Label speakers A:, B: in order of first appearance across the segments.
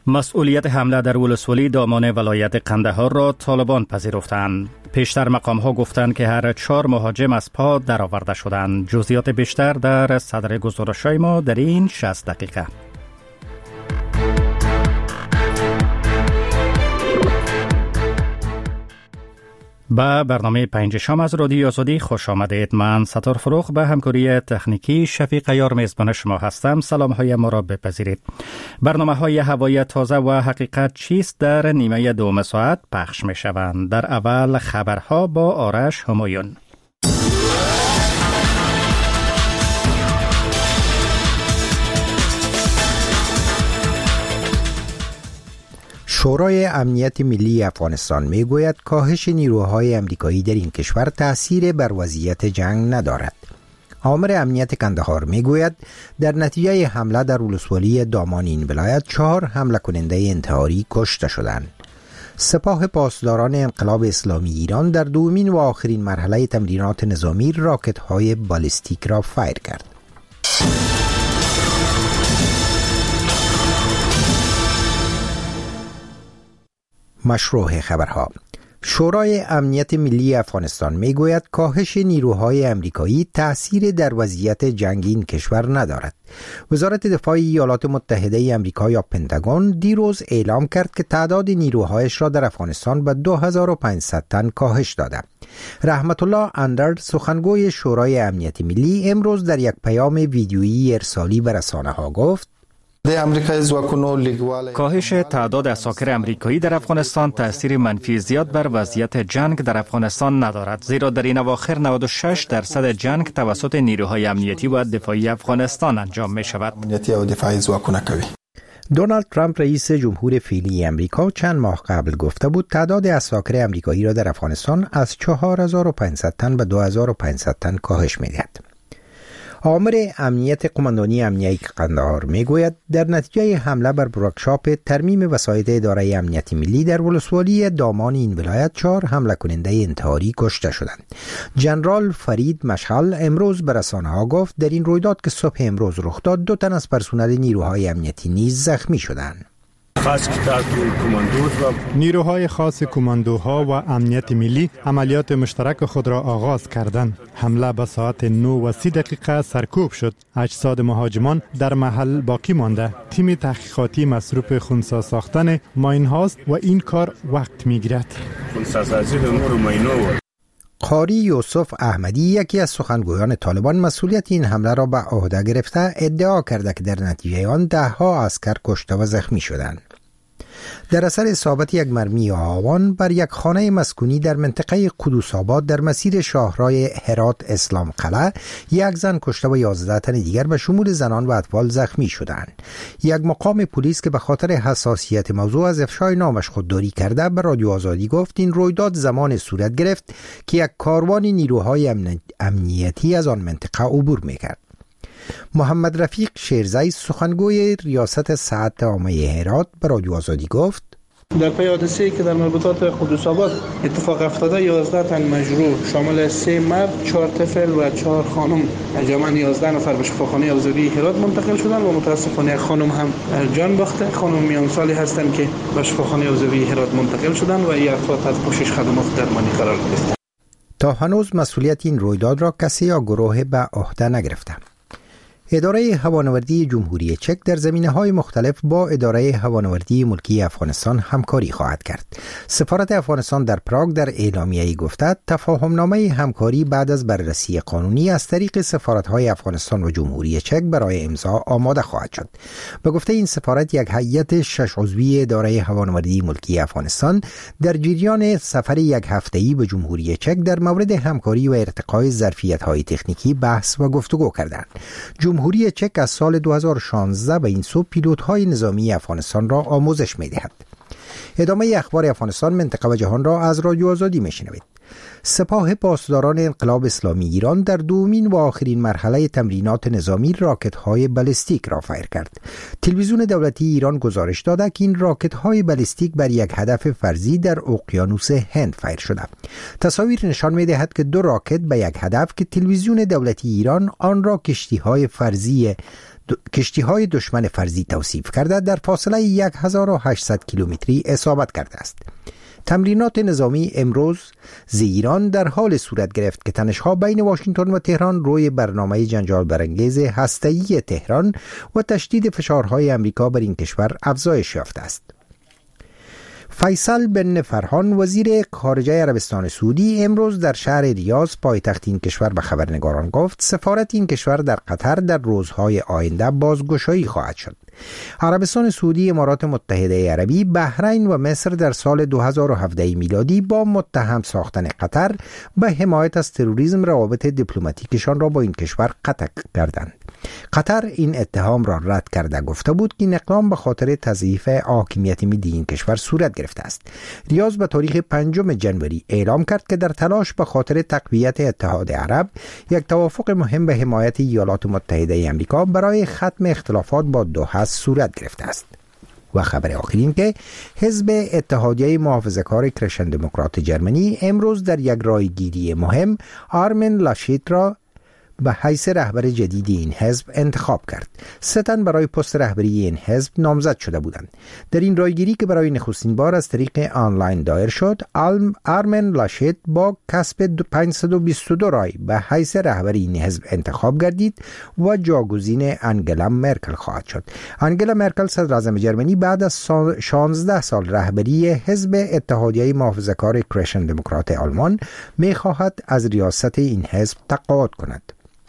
A: مسئولیت حمله در ولسوالی دامان ولایت قندهار را طالبان پذیرفتند. پیشتر مقام‌ها گفتند که هر 4 مهاجم از پا درآورده شدند. جزئیات بیشتر در صدر گزارش‌های ما در این 60 دقیقه. با برنامه 5 شام از رادیو آزادی خوش آمدید. من ستار فروغ به همکاری تکنیکی شفیق عیار میزبان شما هستم. سلام های ما را بپذیرید. برنامه های هوای تازه و حقیقت چیست در نیمه دوم ساعت پخش می شوند. در اول خبرها با آرش همایون.
B: شورای امنیت ملی افغانستان میگوید کاهش نیروهای امریکایی در این کشور تأثیر بر وضعیت جنگ ندارد. آمر امنیت قندهار میگوید در نتیجه حمله در ولسوالی دامان این ولایت 4 حمله کننده انتحاری کشته شدند. سپاه پاسداران انقلاب اسلامی ایران در دومین و آخرین مرحله تمرینات نظامی راکت‌های بالستیک را فایر کرد. مشروع خبرها. شورای امنیت ملی افغانستان میگوید کاهش نیروهای امریکایی تأثیر در وضعیت جنگی این کشور ندارد. وزارت دفاع ایالات متحده امریکا یا پنتاگون دیروز اعلام کرد که تعداد نیروهایش را در افغانستان به 2500 تن کاهش داده. رحمت الله اندر سخنگوی شورای امنیت ملی امروز در یک پیام ویدیویی ارسالی به رسانه‌ها گفت
A: کاهش تعداد عساکر امریکایی در افغانستان تأثیر منفی زیاد بر وضعیت جنگ در افغانستان ندارد، زیرا در این اواخر 96% جنگ توسط نیروهای امنیتی و دفاعی افغانستان انجام می شود.
B: دونالد ترامپ رئیس جمهور فعلی امریکا چند ماه قبل گفته بود تعداد عساکر امریکایی را در افغانستان از 4500 تن به 2500 تن کاهش می دهد. آمر امنیت قماندانی امنیتی قندهار میگوید در نتیجه حمله بر ورکشاپ ترمیم وسایط اداره امنیت ملی در ولسوالی دامان این ولایت 4 حمله کننده انتحاری کشته شدند. جنرال فرید مشعل امروز به رسانه‌ها گفت در این رویداد که صبح امروز رخ داد 2 تن از پرسنل نیروهای امنیتی نیز زخمی شدند.
C: نیروهای خاص کماندوها و امنیت ملی عملیات مشترک خود را آغاز کردند. حمله به ساعت 9:30 سرکوب شد. اجساد مهاجمان در محل باقی مانده. تیم تحقیقاتی مصروف خونسا ساختن ماین هاست و این کار وقت میگیرد.
B: قاری یوسف احمدی یکی از سخنگویان طالبان مسئولیت این حمله را به عهده گرفته ادعا کرده که در نتیجه آن 10 عسکر کشته و زخمی شدند. در اثر اصابت یک مرمی آهوان بر یک خانه مسکونی در منطقه قدوس آباد در مسیر شاهراه هرات اسلام قلعه یک زن کشته و 11 تن دیگر به شمول زنان و اطفال زخمی شدند. یک مقام پلیس که به خاطر حساسیت موضوع از افشای نامش خودداری کرده به رادیو آزادی گفت این رویداد زمان صورت گرفت که یک کاروان نیروهای امنیتی از آن منطقه عبور می‌کرد. محمد رفیق شیرزی سخنگوی ریاست صحت عامه هرات به رادیو آزادی گفت
D: در پی حادثه‌ای که در مربوطات قدوس آباد اتفاق افتاده 11 تن مجروح شامل 3 مرد 4 طفل و 4 خانم جمعاً 11 نفر به شفاخانه حوزوی هرات منتقل شدند و متاسفانه خانم هم جان باخته. خانم میان سالی هستند که به شفاخانه حوزوی هرات منتقل شدند و این افراد از پوشش خدمات درمانی قرار گرفتند.
B: تا هنوز مسئولیت این رویداد را کسی یا گروه به عهده نگرفته. اداره هوانوردی جمهوری چک در زمینه‌های مختلف با اداره هوانوردی ملکی افغانستان همکاری خواهد کرد. سفارت افغانستان در پراگ در اعلامیه‌ای گفته تفاهمنامه همکاری بعد از بررسی قانونی از طریق سفارت‌های افغانستان و جمهوری چک برای امضا آماده خواهد شد. به گفته این سفارت یک هیئت 6 عضوی اداره هوانوردی ملکی افغانستان در جریان سفر یک هفته‌ای به جمهوری چک در مورد همکاری و ارتقای ظرفیت‌های تکنیکی بحث و گفتگو کردند. جمهوری چک از سال 2016 به این سو پیلوت‌های نظامی افغانستان را آموزش می‌دهد. ادامه اخبار افغانستان، منطقه و جهان را از رادیو آزادی می‌شنوید. سپاه پاسداران انقلاب اسلامی ایران در دومین و آخرین مرحله تمرینات نظامی راکت‌های بالستیک را فایر کرد. تلویزیون دولتی ایران گزارش داده که این راکت‌های بالستیک بر یک هدف فرضی در اقیانوس هند فایر شده. تصاویر نشان می‌دهد که 2 راکت به یک هدف که تلویزیون دولتی ایران آن را کشتی‌های فرضی کشتی‌های دشمن فرضی توصیف کرده در فاصله 1800 کیلومتری اصابت کرده است. تمرینات نظامی امروز ایران در حال صورت گرفت که تنش‌ها بین واشنگتن و تهران روی برنامه جنجال برانگیز هسته‌ای تهران و تشدید فشارهای امریکا بر این کشور افزایش یافته است. فیصل بن فرحان وزیر خارجه عربستان سعودی امروز در شهر ریاض پایتخت این کشور به خبرنگاران گفت سفارت این کشور در قطر در روزهای آینده بازگشایی خواهد شد. عربستان سعودی، امارات متحده عربی، بحرین و مصر در سال 2017 میلادی با متهم ساختن قطر به حمایت از تروریسم روابط دیپلماتیکشان را با این کشور قطع کردند. قطر این اتهام را رد کرده گفته بود که این اقدام به خاطر تضعیف حاکمیت ملی این کشور صورت گرفته است. ریاض به تاریخ 5 جنوری اعلام کرد که در تلاش به خاطر تقویت اتحاد عرب یک توافق مهم به حمایت ایالات متحده آمریکا برای ختم اختلافات با دوحه صورت گرفته است. و خبر آخرین که حزب اتحادیه محافظه‌کار کرشن دموکرات جرمنی امروز در یک رایگیری مهم آرمن لاشیت را به حیث رهبر جدید این حزب انتخاب کرد. 3 تن برای پست رهبری این حزب نامزد شده بودند. در این رایگیری که برای نخستین بار از طریق آنلاین دایر شد، آرمن لاشیت با کسب 522 رای به حیث رهبر این حزب انتخاب گردید و جاگزین انگلا مرکل خواهد شد. انگلا مرکل صدر اعظم جرمنی بعد از 16 سال رهبری حزب اتحادیه محافظه‌کار کرشن دموکرات آلمان می‌خواهد از ریاست این حزب تقاعد کند.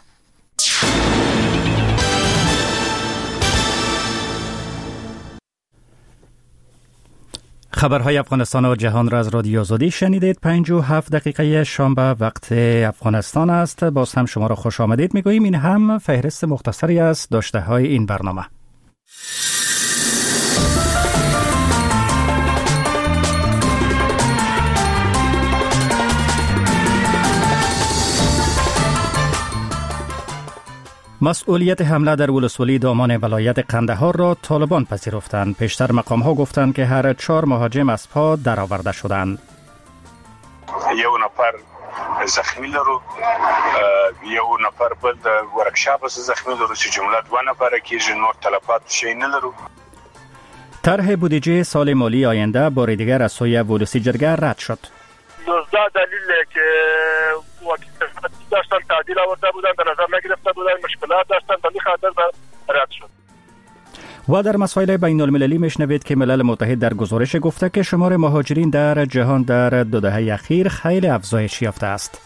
A: خبرهای افغانستان و جهان را از رادیو آزادی شنیدید. 57 دقیقه شنبه وقت افغانستان است. باز هم شما را خوش آمدید میگوییم. این هم فهرست مختصری از داشته های این برنامه. مسئولیت حمله در ولسوالی دامان ولایت قندهار را طالبان پذیرفتند. پیشتر مقام‌ها گفتند که هر 4 مهاجم از پا درآورده شدند.
E: یو نفر زخمی لرو، یو نفر بل د ورکشاپ زخمی لرو چې جمله 2 نفره کېږي، نور تلفات شي نه لرو.
A: طرح بودجه سال مالی آینده بار دیگر از سوی ولسی جرگه رد شد.
F: 19 دلیل که داشتن تعدیل آورده بودن در نظر نگرفته بودن، مشکلات داشتن، در این خاطر رد شد.
A: و در مسائل بین المللی میشنوید که ملل متحد در گزارش گفته که شمار مهاجرین در جهان در 2 دهه اخیر خیلی افزایش یافته است.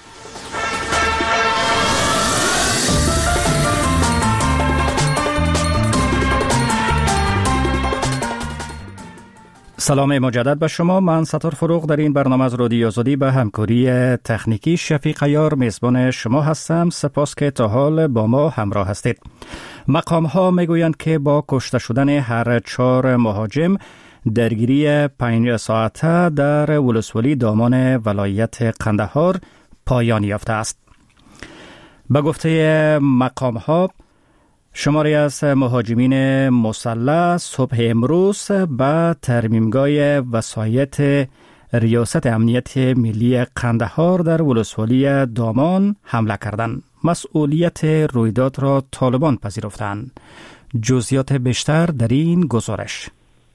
A: سلام مجدد به شما. من ستار فروغ در این برنامه از رادیو آزادی به همکاری تکنیکی شفیق عیار میزبان شما هستم. سپاس که تا حال با ما همراه هستید. مقام ها میگویند که با کشته شدن هر 4 مهاجم درگیری 5 ساعته در ولسوالی دامان ولایت قندهار پایان یافته است. به گفته مقام ها شماری از مهاجمین مسلح صبح امروز به ترمیمگاه وصایت ریاست امنیت ملی قندهار در ولسوالی دامان حمله کردند. مسئولیت رویداد را طالبان پذیرفتند. جزئیات بیشتر در این گزارش.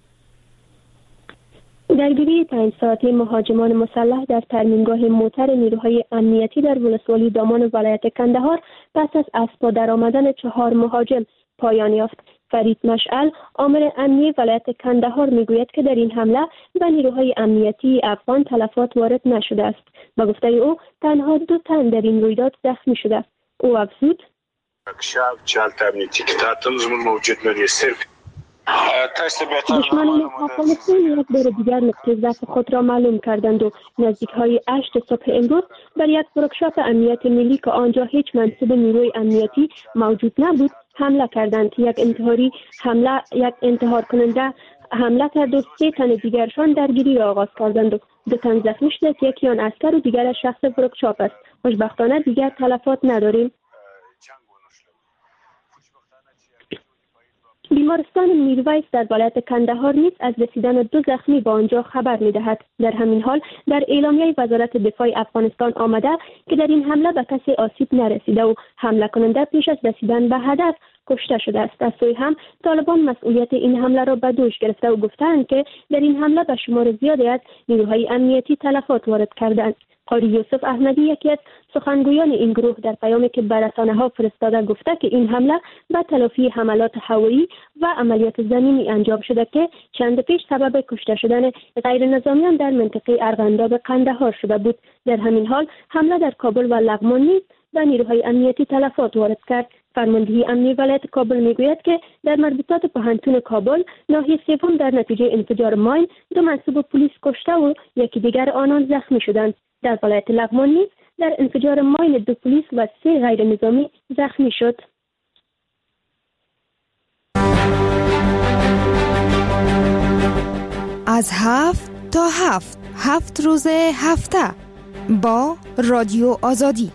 G: درگیری 5 ساعته مهاجمان مسلح در ترمیمگاه موتر نیروهای امنیتی در ولسوالی دامان ولایت قندهار پس از پا درآمدن 4 مهاجم پایان یافت. فرید مشعل، آمر امنیتی ولایت قندهار میگوید که در این حمله به نیروهای امنیتی افغان تلفات وارد نشده است. به گفته او تنها 2 تن در این رویداد زخمی شده. او افزود: دشمنان افغانستان یک بار دیگر نقطه ضعف خود را معلوم کردند و نزدیک های 8 صبح امروز بر یک ورکشاپ امنیت ملی که آنجا هیچ منصب نیروی امنیتی موجود نبود حمله کردند. یک انتحار کننده حمله کرد و 3 تن دیگرشان درگیری را آغاز کردند و 2 تن زخمی شدند. یکی آن عسکر و دیگر شخص ورکشاپ است. خوشبختانه دیگر تلفات نداریم. بیمارستان میرویس در ولایت قندهار نیز از رسیدن 2 زخمی به آنجا خبر می‌دهد. در همین حال در اعلامیه وزارت دفاع افغانستان آمده که در این حمله به کسی آسیب نرسیده و حمله کننده پیش از رسیدن به هدف کشته شده است. از سوی هم طالبان مسئولیت این حمله را به دوش گرفته و گفتند که در این حمله به شمار زیادی از نیروهای امنیتی تلفات وارد کردند. قاری یوسف احمدی یکی از سخنگویان این گروه در پیامی که به رسانه‌ها فرستاده گفته که این حمله به تلافی حملات هوایی و عملیات زمینی انجام شده که چند پیش سبب کشته شدن غیر نظامیان در منطقه ارغنداب قندهار شده بود. در همین حال حمله در کابل و لغمان نیز به نیروهای امنیتی تلفات وارد کرد. فرماندهی امنیتی ولایت کابل میگوید که در مربوطات پوهنتون کابل ناحیه سوم در نتیجه انفجار ماین 2 منصوب پلیس کشته و یکی دیگر آنان زخمی شدند. در ولایت لغمان نیز در انفجار ماین 2 پلیس و 3 غیر نظامی زخمی شد.
H: از 7 تا 7 روز هفته با رادیو آزادی.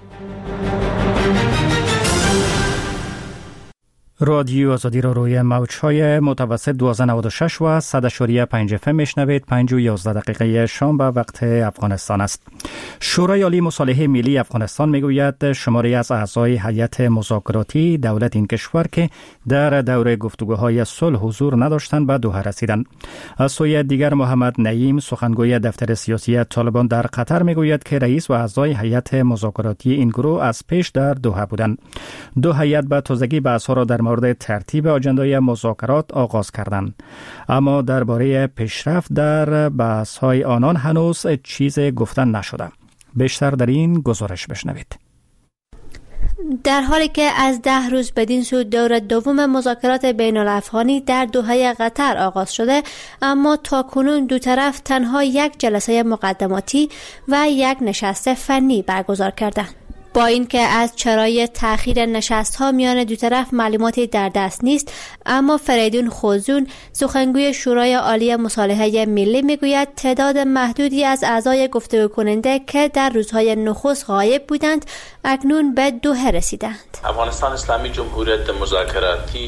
A: رادیو آزادی را روی موج‌های متوسط 1296 و 100.5 FM میشنوید. 5 و 11 دقیقه شام به وقت افغانستان است. شورای عالی مصالحه ملی افغانستان میگوید شماری از اعضای هیئت مذاکراتی دولت این کشور که در دوره گفتگوهای صلح حضور نداشتند به دوحه رسیدند. از سوی دیگر محمد نعیم سخنگوی دفتر سیاسی طالبان در قطر میگوید که رئیس و اعضای هیئت مذاکراتی این گروه از پیش در دوحه بودند. دو هیئت به تازگی بحث‌ها را در مورد ترتیب آجندای مذاکرات آغاز کردند، اما درباره پیشرفت در بحث‌های آنان هنوز چیزی گفتن نشده. بیشتر در این گزارش بشنوید.
I: در حالی که از 10 روز بدین سو دور دوم مذاکرات بین الافغانی در دوحه قطر آغاز شده، اما تاکنون دو طرف تنها یک جلسه مقدماتی و یک نشست فنی برگزار کردند. با اینکه از چرای تأخیر نشست‌ها میان دو طرف معلوماتی در دست نیست، اما فریدون خوزون سخنگوی شورای عالی مصالحه ملی میگوید تعداد محدودی از اعضای گفتگو کننده که در روزهای نخست غایب بودند اکنون به دوحه رسیدند.
J: افغانستان اسلامی جمهوریت مذاکراتی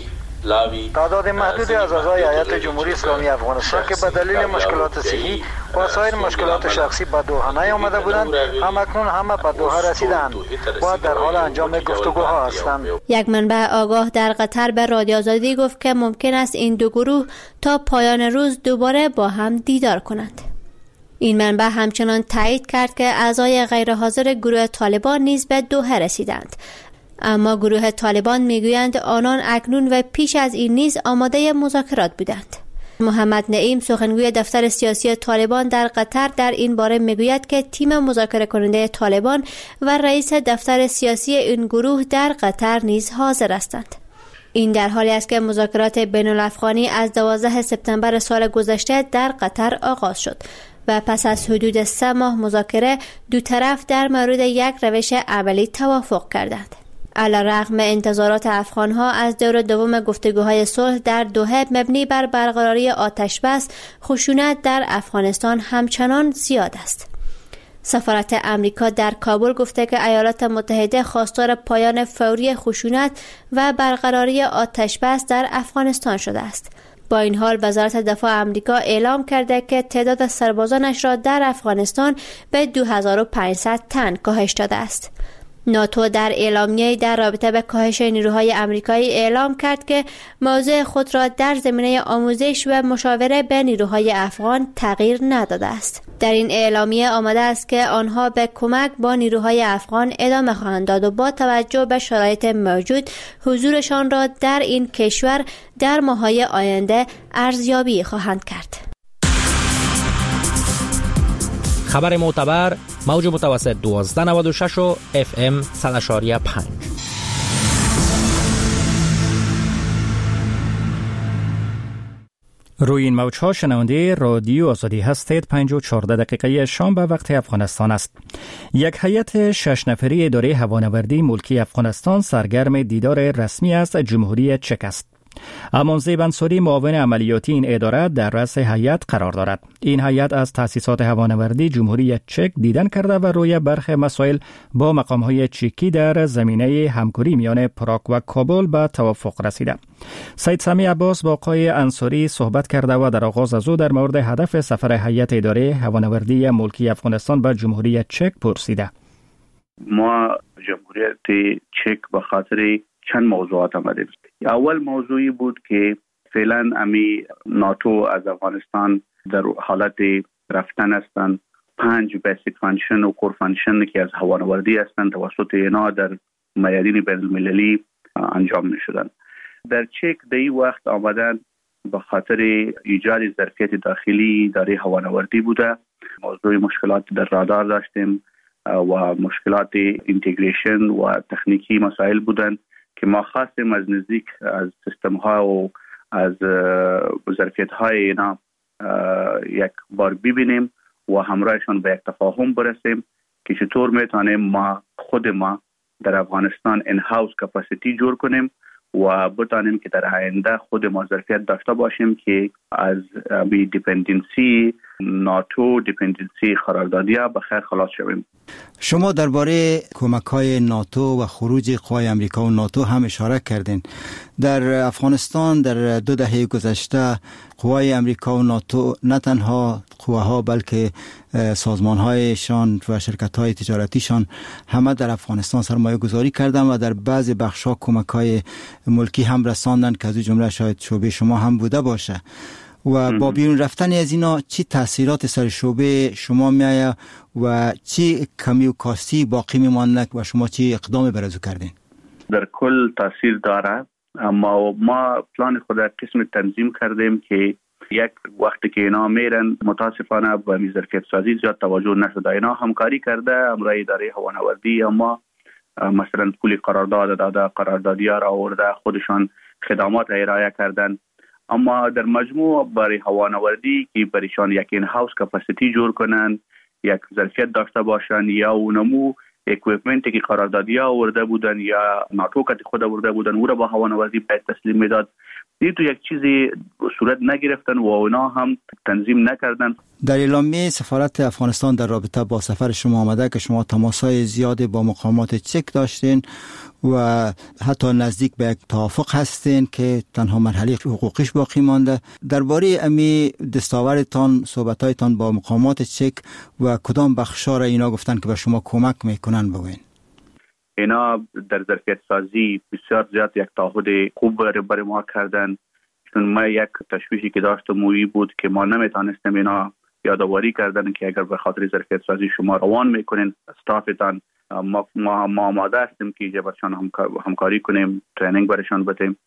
K: تعداد محدودی از اعضای هیئت جمهوری اسلامی افغانستان که به دلیل مشکلات صحی و سایر مشکلات شخصی به دوحه نیامده بودند همکنون همه به دوحه رسیدند و در حال انجام گفتگوها هستند.
I: یک منبع آگاه در قطر به رادیو آزادی گفت که ممکن است این دو گروه تا پایان روز دوباره با هم دیدار کنند. این منبع همچنان تایید کرد که اعضای غیرحاضر گروه طالبان نیز به دوحه رسیدند، اما گروه طالبان میگویند آنان اکنون و پیش از این نیز آماده مذاکرات بودند. محمد نعیم سخنگوی دفتر سیاسی طالبان در قطر در این باره میگوید که تیم مذاکره کننده طالبان و رئیس دفتر سیاسی این گروه در قطر نیز حاضر هستند. این در حالی است که مذاکرات بین الافغانی از 12 سپتامبر سال گذشته در قطر آغاز شد و پس از حدود 3 ماه مذاکره دو طرف در مورد یک روش عملی توافق کردند. علیرغم انتظارات افغانها از دور دوم گفتگوهای صلح در دوحه مبنی بر برقراری آتش بس، خشونت در افغانستان همچنان زیاد است. سفارت امریکا در کابل گفته که ایالات متحده خواستار پایان فوری خشونت و برقراری آتش بس در افغانستان شده است. با این حال وزارت دفاع امریکا اعلام کرده که تعداد سربازانش را در افغانستان به 2500 تن کاهش داده است. ناتو در اعلامیه در رابطه به کاهش نیروهای آمریکایی اعلام کرد که موضع خود را در زمینه آموزش و مشاوره به نیروهای افغان تغییر نداده است. در این اعلامیه آمده است که آنها به کمک با نیروهای افغان ادامه خواهند داد و با توجه به شرایط موجود حضورشان را در این کشور در ماه‌های آینده ارزیابی خواهند کرد.
L: خبر معتبر موج متوسط 1296 و FM 100.5.
A: روی این موج‌ها شنونده رادیو آزادی هستید. 5 و 14 دقیقه شام به وقت افغانستان است. یک هیئت 6 نفری اداره هوانوردی ملکی افغانستان سرگرم دیدار رسمی از جمهوری چک است. امانزی بنصوری معاون عملیاتی این اداره در رأس هیئت قرار دارد. این هیئت از تأسیسات هوانوردی جمهوری چک دیدن کرده و روی برخی مسائل با مقام‌های چکی در زمینه همکاری میان پراگ و کابل به توافق رسیده. سید سمی عباس با آقای انصاری صحبت کرده و در آغاز از او در مورد هدف سفر هیئت اداره هوانوردی ملکی افغانستان به جمهوری چک پرسیده.
M: ما جمهوریت چک به خاطر چند موضوعات آمدیم. اول موضوعی بود که فعلا ناتو از افغانستان در حالت رفتن هستند. 5 بیسیک فانکشن و کور فانکشن که از هوانوردی هستند توسط اینا در میادین بین المللی انجام میشدن. در چک دی وقت آمدن به خاطر ایجاد ظرفیت داخلی در هوانوردی بوده. موضوع مشکلات در رادار داشتیم و مشکلات اینتگریشن و تکنیکی مسائل بودن که ما خواستیم از نزدیک از سیستم ها و از ظرفیت های اینا یک بار ببینیم و همراهشان به یک تفاهم برسیم که چطور میتونیم خود ما در افغانستان این هاوس کپاسیتی جور کنیم و بتانیم که در آینده خود ما ظرفیت داشته باشیم که از دیپندنسی ناتو، دیپندنسی قراردادیا بخیر خلاص شویم.
N: شما درباره کمک‌های ناتو و خروج قوای امریکا و ناتو هم اشاره کردین. در افغانستان در 2 دهه گذشته قوای امریکا و ناتو نه تنها قواها بلکه سازمان‌هایشان و شرکت‌های تجارتیشان همه در افغانستان سرمایه گذاری کردن و در بعضی بخش‌ها کمک‌های ملکی هم رساندن که از جمله شاید شعبه شما هم بوده باشه. و با بیرون رفتن از اینا چی تاثیرات سر شعبه شما میایه و چی کمی و کاستی باقی میمانه و شما چی اقدام برازو کردین؟
M: در کل تاثیر داره، اما ما پلان خود قسم تنظیم کردیم که یک وقتی که اینا میرن متاسفانه به ظرفیت سازی زیاد توجه نشده. اینا همکاری کرده امرای اداره هوانوردی، اما مثلا پول قرارداد داده، قراردادی‌ها را آورده، خودشان خدمات ارائه کردن، اما در مجموع برای هوانوردی که برایشان یک این هاوس کپاسیتی جور کنن، یک ظرفیت داشته باشن یا اونمو اکویپمنتی که قراردادی‌ها آورده بودن یا ناتو که خود آورده بودن او را با هوانوردی باید تسلیم میداد، تو یک چیزی صورت نگرفتن و اونا هم تنظیم نکردن.
N: در اعلامیه سفارت افغانستان در رابطه با سفر شما آمده که شما تماس‌های زیاد با مقامات چک داشتین و حتی نزدیک به یک توافق هستین که تنها مرحله حقوقیش باقی مانده. درباره امی دستاوردتان، صحبت‌هایتان با مقامات چک و کدام بخشا را اینا گفتن که به شما کمک میکنن بگوین؟
M: اینا در ظرفیت سازی بسیار زیاد یک تعهد خوب برای ما کردن، چون ما یک تشویشی که داشتم مویی بود که ما نمیتونستیم اینا یادآوری کردن که اگر به خاطر ظرفیت سازی شما روان میکنین استافتان، ما آماده هستیم که جبرشان همکاری کنیم، ترینینگ برشان بدیم.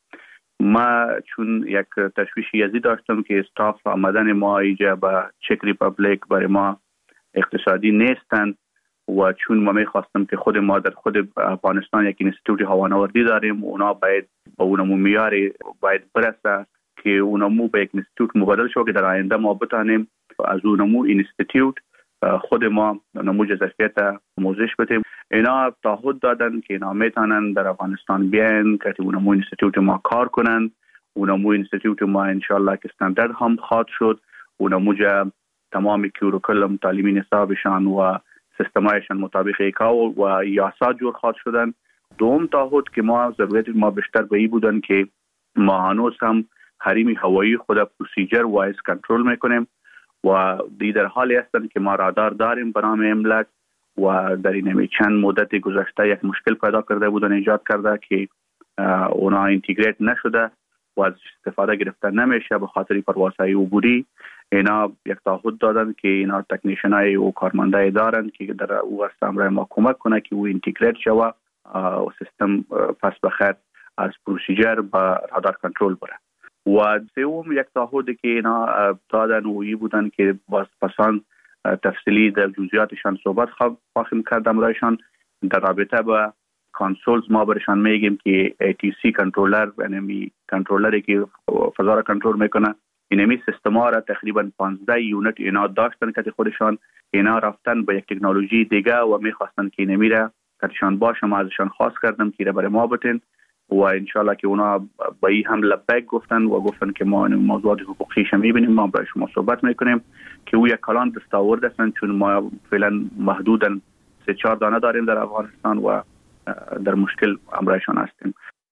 M: ما چون یک تشویشی ازی داشتم که استاف آمدن ما اینجا به چک ریپابلیک برای ما اقتصادی نیستن و چون ما میخواستم که خود ما در خود افغانستان یک اینستیتوت هوانوردی داریم، اونا باید با اونمو معیاری باید برسه که اونمو به یک اینستیتوت مبادل شو که در آینده ما بتانیم از اونمو اینستیتوت خود ما نموذج ظرفیت آموزش بدیم. اینا تعهد دادن که اینا میتونن در افغانستان بیان که اونمو اینستیتوت ما کار کنن. اونمو اینستیتوت ما انشالله که استاندارد هم خواهد شد، اونمو تمام کورکولم تعلیمی نصابشان و سیستمایشان مطابق ایکاو و یاسا جور خواهد شدن. دوم تعهد که ما ضرورت ما بیشتر به این بودن که ما هنوز هم حریم هوایی خود پروسیجر وایس کنترل میکنیم و در حالی هستند که ما رادار داریم به نام املک و در این چند مدت گذشته یک مشکل پیدا کرده بودن، ایجاد کرده که اونا اینتگریت نشده و از استفاده گرفته نمیشه به خاطر پروازهای عبوری. اینا یک تعهد دادن که اینا تکنیشنای و کارمندای دارن که در او استمرار ما کمک کنه که او اینتگریت شوه و سیستم پس بخیر از پروسیجر به رادار کنترل بره. و سوم یک تعهدی که اینا دادن و ای بودن که باز پسان تفصیلی در جزئیاتشان صحبت خواهیم کردم رایشان در رابطه با کانسولز. ما برشان میگیم که ATC کنترلر، یعنی کنترلری که فضا را کنترل میکنه، اینمی سیستما را تقریبا 15 یونت اینا داشتن که خودشان اینا رفتن به یک تکنولوژی دیگه و میخواستن که اینمی را کتشان باشه. ما ازشان خواست کردم که برای ما بتین و انشالله که اونا با این هم لبک گفتن و گفتن که ما موضوعات حقوقیش میبینیم، ما برای شما صحبت میکنیم که او یک کلان دستاورد هستن، چون ما فعلا محدوداً 3-4 دانه داریم در افغانستان و در مشکل امرایشان هستیم.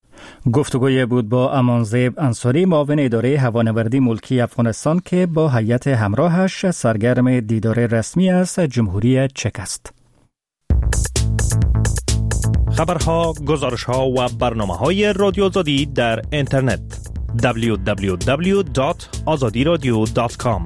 A: گفتگوی بود با امانزیب انصاری، معاون اداره هوانوردی ملکی افغانستان که با هیئت همراهش سرگرم دیدار رسمی از جمهوری چک است.
O: خبرها، گزارشها و برنامه‌های رادیو آزادی در اینترنت www.azadiradio.com.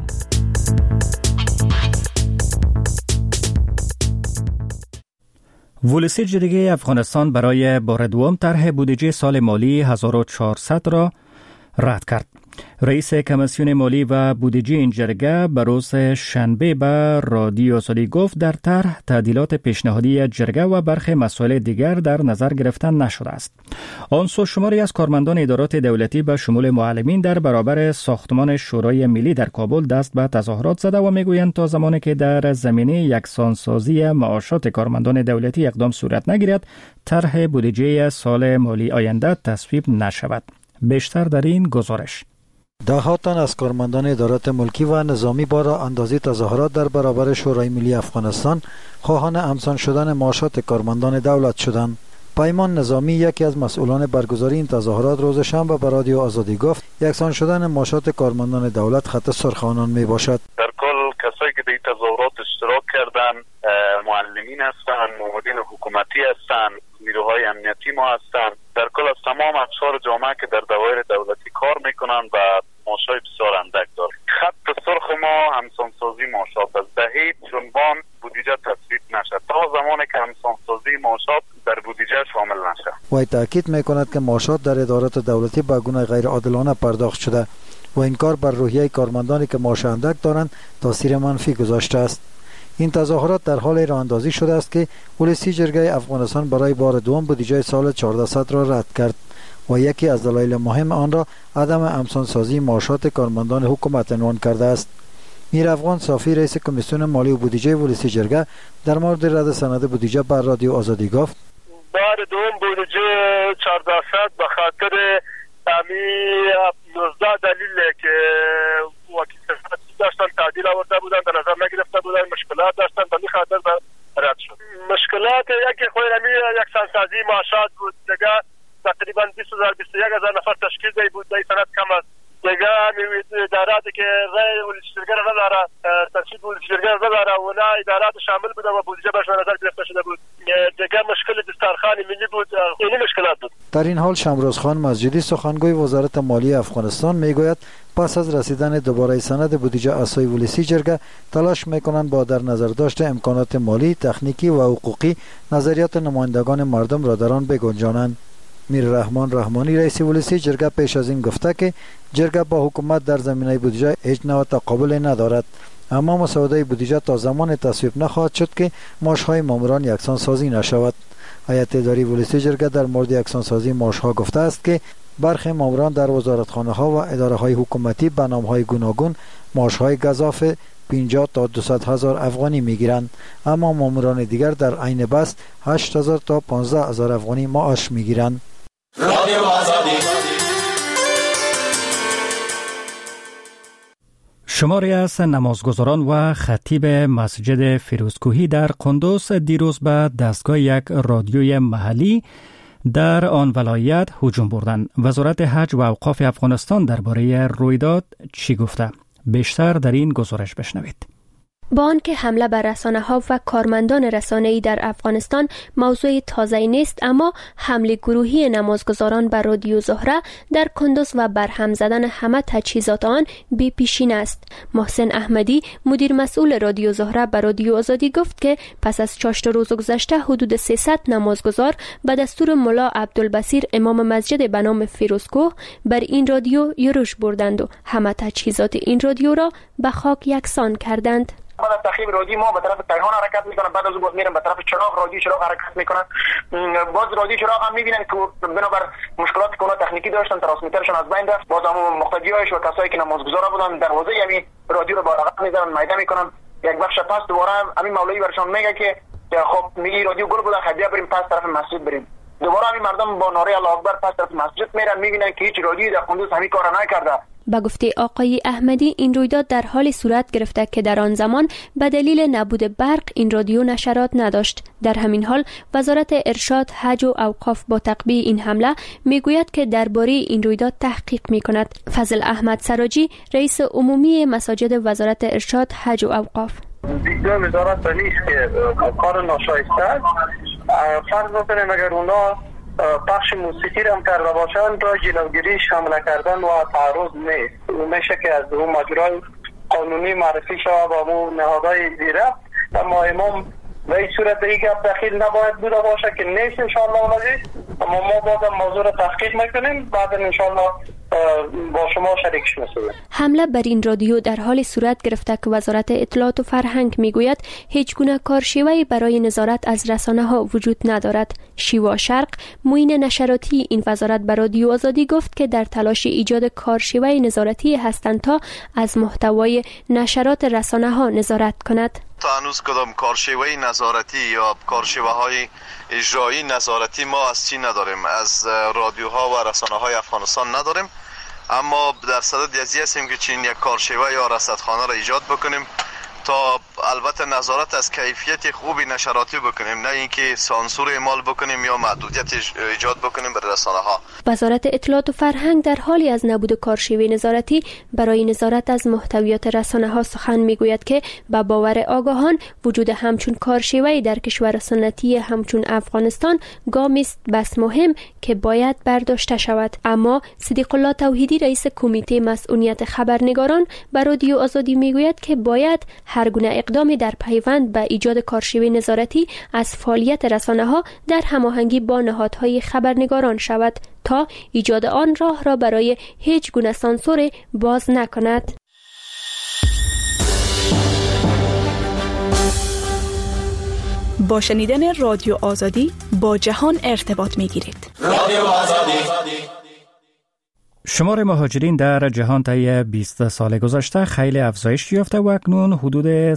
A: ولسی جرگه افغانستان برای بار دوم طرح بودجه سال مالی 1400 را رد کرد. رئیس کمیسیون مالی و بودجه این جرگه به روز شنبه به رادیو آزادی گفت در طرح تعدیلات پیشنهادی جرگه و برخی مسائل دیگر در نظر گرفته نشده است. آن سو شماری از کارمندان ادارات دولتی به شمول معلمین در برابر ساختمان شورای ملی در کابل دست به تظاهرات زده و میگویند تا زمانی که در زمینه یکسانسازی معاشات کارمندان دولتی اقدام صورت نگیرد طرح بودجه سال مالی آینده تصویب نشود. بیشتر در این گزارش.
K: ده تن از کارمندان ادارات ملکی و نظامی با راه اندازی تظاهرات در برابر شورای ملی افغانستان خواهان همسان شدن معاشات کارمندان دولت شدند. پیمان نظامی یکی از مسئولان برگزاری این تظاهرات روز شنبه به رادیو آزادی گفت یکسان شدن معاشات کارمندان دولت خط سرخ آنان می باشد.
P: در کل کسایی که در تظاهرات اشتراک کردن معلمین هستند، مامورین حکومتی هستند، نیروهای امنیتی ما هستند، در کل از تمام اقشار جامعه که در دوایر دولتی کار میکنن و معاشای بسیار اندک دارد. خط سرخ ما همسانسازی معاشات است. به هیچ عنوان بودجه تصویب نشد تا زمانی که همسانسازی معاشات در بودجه شامل نشد.
K: وی تاکید میکند که معاشات در ادارات دولتی به گونه غیر عادلانه پرداخت شده و این کار بر روحیه کارمندانی که معاش اندک دارند تاثیر منفی گذاشته است. این تظاهرات در حال راه اندازی شده است که ولسی جرگه افغانستان برای بار دوم بودجه سال 1400 را رد کرد و یکی از دلایل مهم آن را عدم همسانسازی معاشات کارمندان حکومت عنوان کرده است. میر افغان صافی رئیس کمیسیون مالی و بودجه ولسی جرگه در مورد رد سند بودجه بر رادیو آزادی گفت
F: بار دوم بودجه 1400 به خاطر 19 دلیل که وکیل داشتن تعدیل آورده بودن در نظر نگرفته بودن، مشکلات داشتن، به خاطر رد شد. مشکلات یکی خود یکسانسازی معاشات بود، دیگه تقریبا 20000 نفر تشکیل دی بود، دی سند کم است. دیگه اداراتی که رای ولسیجرگه را نداره، تصویب ولسیجرگه را نداره، اونا ادارات شامل بودن و بودجه بهشون نظر گرفته شده بود. دیگه مشکل دستارخان ملی بود، این مشکلات بود.
K: در این حال شمروز خان مسجدی سخنگوی وزارت مالی افغانستان میگوید پس از رسیدن دوباره سند بودجه اساسی ولسی جرگه تلاش میکنند با در نظر داشت امکانات مالی، تکنیکی و حقوقی نظریات نمایندگان مردم را در آن بگنجانند. میر رحمان رحمانی رئیس ولسی جرگه پیش از این گفته که جرگه با حکومت در زمینه بودجه هیچ نوع تقابل ندارد، اما مسوده بودجه تا زمان تصویب نخواهد شد که معاشهای ماموران یکسان سازی نشود. هیئت اداری ولسی جرگه در مورد یکسان سازی معاشها گفته است که برخی ماموران در وزارتخانه ها و اداره های حکومتی به نام های گوناگون معاشهای گزاف 50 تا 200 هزار افغانی میگیرند، اما ماموران دیگر در عین بست 8000 تا 15000 افغانی معاش میگیرند.
A: شماری از نمازگزاران و خطیب مسجد فیروزکوهی در قندوز دیروز به دستگاه یک رادیوی محلی در آن ولایت هجوم بردند. وزارت حج و اوقاف افغانستان درباره رویداد چی گفته؟ بیشتر در این گزارش بشنوید.
G: با آنکه حمله بر رسانه‌ها و کارمندان رسانه‌ای در افغانستان موضوع تازه‌ای نیست، اما حمله گروهی نمازگزاران بر رادیو زهره در کندوز و برهم زدن همه تجهیزات آن بی پیشین است. محسن احمدی مدیر مسئول رادیو زهره بر رادیو آزادی گفت که پس از 4 روز گذشته حدود 300 نمازگزار به دستور ملا عبدالبصیر امام مسجد به نام فیروزکوه بر این رادیو یورش بردند و همه تجهیزات این رادیو را به خاک یکسان کردند.
Q: بعد از تخریب رادیو ما به طرف تهران حرکت میکنن، بعد از اون باز میرن به طرف چراغ، رادیو چراغ حرکت میکنن. باز رادیو چراغ هم میبینن که بنابر مشکلات که اونا تکنیکی داشتن ترانسمیترشون از بین رفت. باز هم مقتدیایش و کسایی که نمازگزار بودن دروازه همین رادیو رو با رقم میزنن، میده میکنن. یک بخش پس دوباره همین مولوی برشون میگه که خب میگی رادیو گل بوده، خبیا بریم پس طرف مسجد بریم. دوباره همین مردم با نعره الله اکبر پس طرف مسجد میرن، میبینن که هیچ رادیویی در کندوز همین کارا نکرده.
G: به گفته آقای احمدی این رویداد در حال صورت گرفته که در آن زمان به دلیل نبود برق این رادیو نشرات نداشت. در همین حال وزارت ارشاد، حج و اوقاف با تقبیح این حمله میگوید که درباره این رویداد تحقیق میکند. فضل احمد سراجی رئیس عمومی مساجد وزارت ارشاد، حج و اوقاف:
R: دیدگاه وزارت نیست که کار ناشایسته است
K: فرض بکنیم اگر اونا پخش موسیقی هم کرده باشند را جلوگیریش حمله کردن و تعرض نیست. میشه که از اون مجرای قانونی معرفی شود با اون نهادهای زیره. اما امام به این صورت به این گپ دخیل نباید بوده باشه که نیست انشاءالله عزیز. اما ما بازم موضوع را تحقیق میکنیم، بعد انشاءالله با شما شریکش می‌شویم.
G: حمله بر این رادیو در حال صورت گرفته که وزارت اطلاعات و فرهنگ میگوید هیچ گونه کارشیوه‌ای برای نظارت از رسانه‌ها وجود ندارد. شیوا شرق، معین نشراتی این وزارت بر رادیو آزادی گفت که در تلاش ایجاد کارشیوه نظارتی هستند تا از محتوای نشرات رسانه‌ها نظارت کند.
R: تا هنوز کدام کارشیوه نظارتی یا کارشیوه های اجرایی نظارتی ما از چی نداریم، از رادیوها و رسانه های افغانستان نداریم، اما در صدد ازی هستیم که چین یک کارشیوه یا رصدخانه را ایجاد بکنیم تا البته نظارت از کیفیت خوبی نشراتی بکنیم، نه اینکه سانسور اعمال بکنیم یا محدودیت ایجاد بکنیم بر رسانه ها.
G: وزارت اطلاعات و فرهنگ در حالی از نبود کارشیوه نظارتی برای نظارت از محتویات رسانه ها سخن میگوید که به باور آگاهان وجود همچون کارشیوه در کشور سنتی همچون افغانستان گامی است بس مهم که باید برداشته شود. اما صدیق الله توحیدی رئیس کمیته مسئولیت خبرنگاران بر رادیو آزادی میگوید که باید هر گونه اقدامی در پیوند به ایجاد کارشیوه نظارتی از فعالیت رسانه‌ها در هماهنگی با نهادهای خبرنگاران شود تا ایجاد آن راه را برای هیچ گونه سانسور باز نکند.
S: با شنیدن رادیو آزادی با جهان ارتباط می‌گیرید.
A: رادیو آزادی. شمار مهاجرین در جهان طی 20 سال گذشته خیلی افزایش یافته و اکنون حدود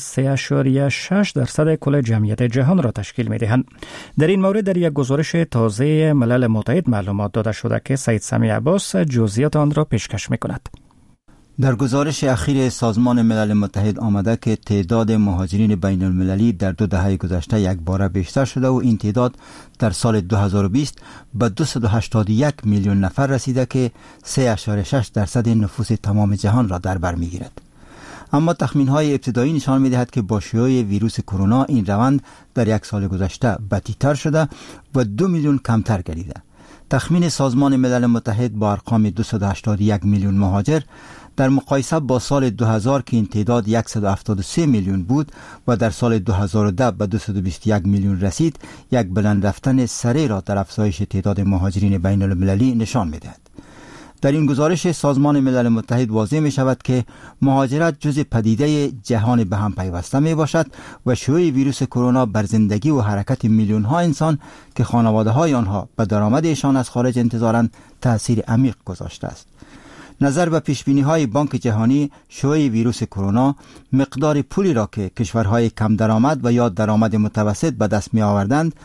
A: 3.6% کل جمعیت جهان را تشکیل می‌دهند. در این مورد در یک گزارش تازه ملل متحد معلومات داده شده که سید سمی عباس جزئیات آن را پیشکش می‌کند.
N: در گزارش اخیر سازمان ملل متحد آمده که تعداد مهاجرین بین المللی در 2 دهه گذشته یک باره بیشتر شده و این تعداد در سال 2020 به 281 میلیون نفر رسیده که 3.6% نفوس تمام جهان را در بر میگیرد. اما تخمین‌های ابتدایی نشان می‌دهد که با شیوع ویروس کرونا این روند در یک سال گذشته بدتر شده و 2 میلیون کمتر گردیده. تخمین سازمان ملل متحد با ارقام 281 میلیون مهاجر در مقایسه با سال 2000 که این تعداد 173 میلیون بود و در سال 2010 به 221 میلیون رسید، یک بلند رفتن سریع را در افزایش تعداد مهاجرین بین المللی نشان می‌دهد. در این گزارش سازمان ملل متحد واضح می شود که مهاجرت جزء پدیده جهان به هم پیوسته می باشد و شیوع ویروس کرونا بر زندگی و حرکت میلیون ها انسان که خانواده های آنها به درآمد ایشان از خارج انتظارند تأثیر عمیق گذاشته است. نظر به پیشبینی های بانک جهانی، شیوع ویروس کرونا مقدار پولی را که کشورهای کم درآمد و یا درآمد متوسط به دست می آوردند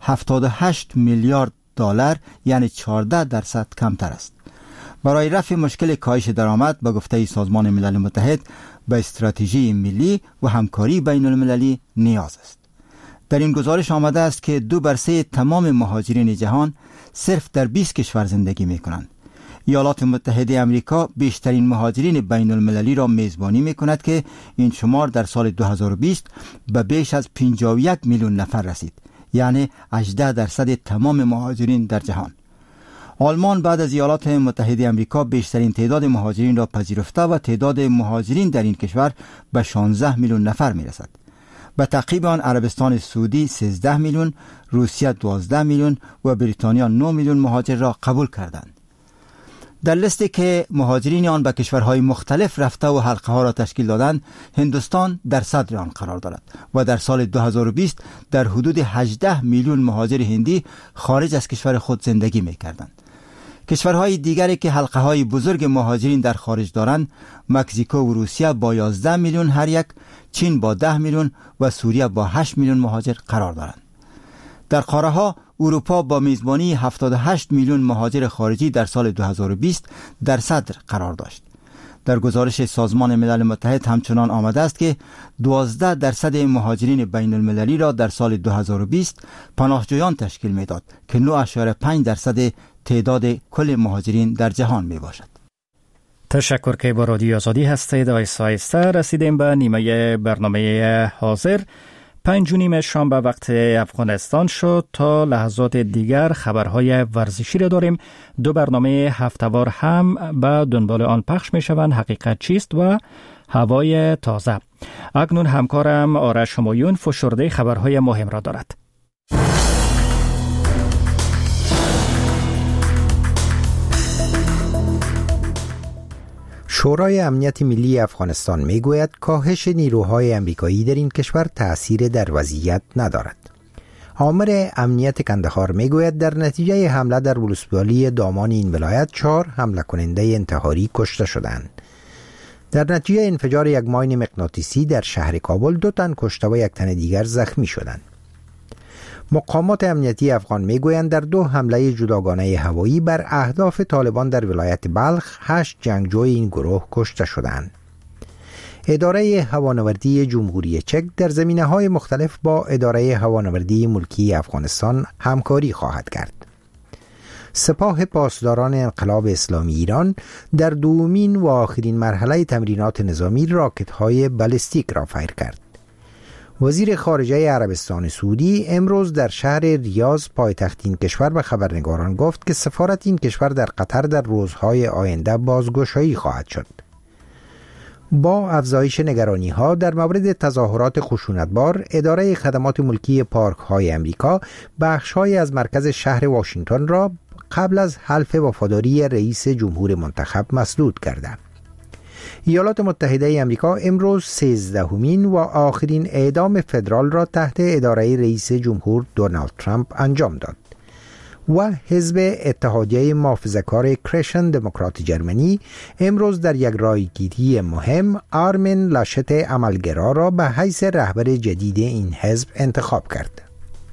N: 78 میلیارد دلار یعنی 14% کمتر است. برای رفع مشکل کاهش درآمد به گفته سازمان ملل متحد به استراتژی ملی و همکاری بین المللی نیاز است. در این گزارش آمده است که 2/3 تمام مهاجرین جهان صرف در 20 کشور زندگی می کنند. ایالات متحده آمریکا بیشترین مهاجرین بین المللی را میزبانی می کند که این شمار در سال 2020 به بیش از 51 میلیون نفر رسید، یعنی 18% تمام مهاجرین در جهان. آلمان بعد از ایالات متحده آمریکا بیشترین تعداد مهاجرین را پذیرفته و تعداد مهاجرین در این کشور به 16 میلیون نفر می رسد. به تعقیب آن عربستان سعودی 13 میلیون، روسیه 12 میلیون و بریتانیا 9 میلیون مهاجر را قبول کردند. در لیستی که مهاجرین آن به کشورهای مختلف رفته و حلقه ها را تشکیل دادند، هندوستان در صدر آن قرار دارد و در سال 2020 در حدود 18 میلیون مهاجر هندی خارج از کشور خود زندگی می کردند. کشورهای دیگری که حلقه های بزرگ مهاجرین در خارج دارند، مکزیکو و روسیه با 11 میلیون هر یک، چین با 10 میلیون و سوریه با 8 میلیون مهاجر قرار دارند. در قاره ها اروپا با میزبانی 78 میلیون مهاجر خارجی در سال 2020 در صدر قرار داشت. در گزارش سازمان ملل متحد همچنان آمده است که 12% مهاجرین بین المللی را در سال 2020 پناهجویان تشکیل میداد که 9.5% تعداد کل مهاجرین در جهان می باشد.
A: تشکر که با رادیو آزادی هستید. آیسته رسیدیم به نیمه برنامه حاضر. 5:30 شام به وقت افغانستان شد. تا لحظات دیگر خبرهای ورزشی را داریم. 2 برنامه هفته‌وار هم به دنبال آن پخش می شوند. حقیقت چیست و هوای تازه. اکنون همکارم آرش همایون فشرده خبرهای مهم را دارد.
B: شورای امنیت ملی افغانستان میگوید کاهش نیروهای امریکایی در این کشور تأثیر در وضعیت ندارد. آمر امنیت کندهار میگوید در نتیجه حمله در ولسوالی دامان این ولایت 4 حمله کننده انتحاری کشته شدند. در نتیجه انفجار یک ماین مغناطیسی در شهر کابل 2 تن کشته و 1 تن دیگر زخمی شدند. مقامات امنیتی افغان میگویند در 2 حمله جداگانه هوایی بر اهداف طالبان در ولایت بلخ 8 جنگجوی این گروه کشته شدند. اداره هوانوردی جمهوری چک در زمینه‌های مختلف با اداره هوانوردی ملکی افغانستان همکاری خواهد کرد. سپاه پاسداران انقلاب اسلامی ایران در دومین و آخرین مرحله تمرینات نظامی راکت‌های بالستیک را فیر کرد. وزیر خارجه عربستان سعودی امروز در شهر ریاض پایتخت این کشور به خبرنگاران گفت که سفارت این کشور در قطر در روزهای آینده بازگشایی خواهد شد. با افزایش نگرانی‌ها در مورد تظاهرات خشونتبار، اداره خدمات ملکی پارک‌های امریکا بخش‌هایی از مرکز شهر واشنگتن را قبل از حلف وفاداری رئیس جمهور منتخب مسدود کرده. ایالات متحده امریکا امروز 13مین و آخرین اعدام فدرال را تحت اداره رئیس جمهور دونالد ترامپ انجام داد و حزب اتحادیه محافظه‌کار کرشن دموکرات جرمنی امروز در یک رایگیری مهم آرمین لاشت عملگرا را به حیث رهبر جدید این حزب انتخاب کرد.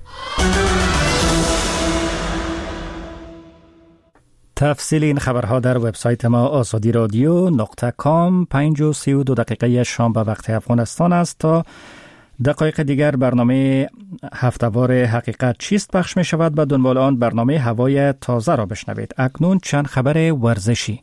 A: تفصیل این خبرها در وبسایت ما azadiradyo.com. 5:32 شام به وقت افغانستان است. تا دقایق دیگر برنامه هفته‌وار حقیقت چیست پخش می شود. به دنبال آن برنامه هوای تازه را بشنوید. اکنون چند خبر ورزشی.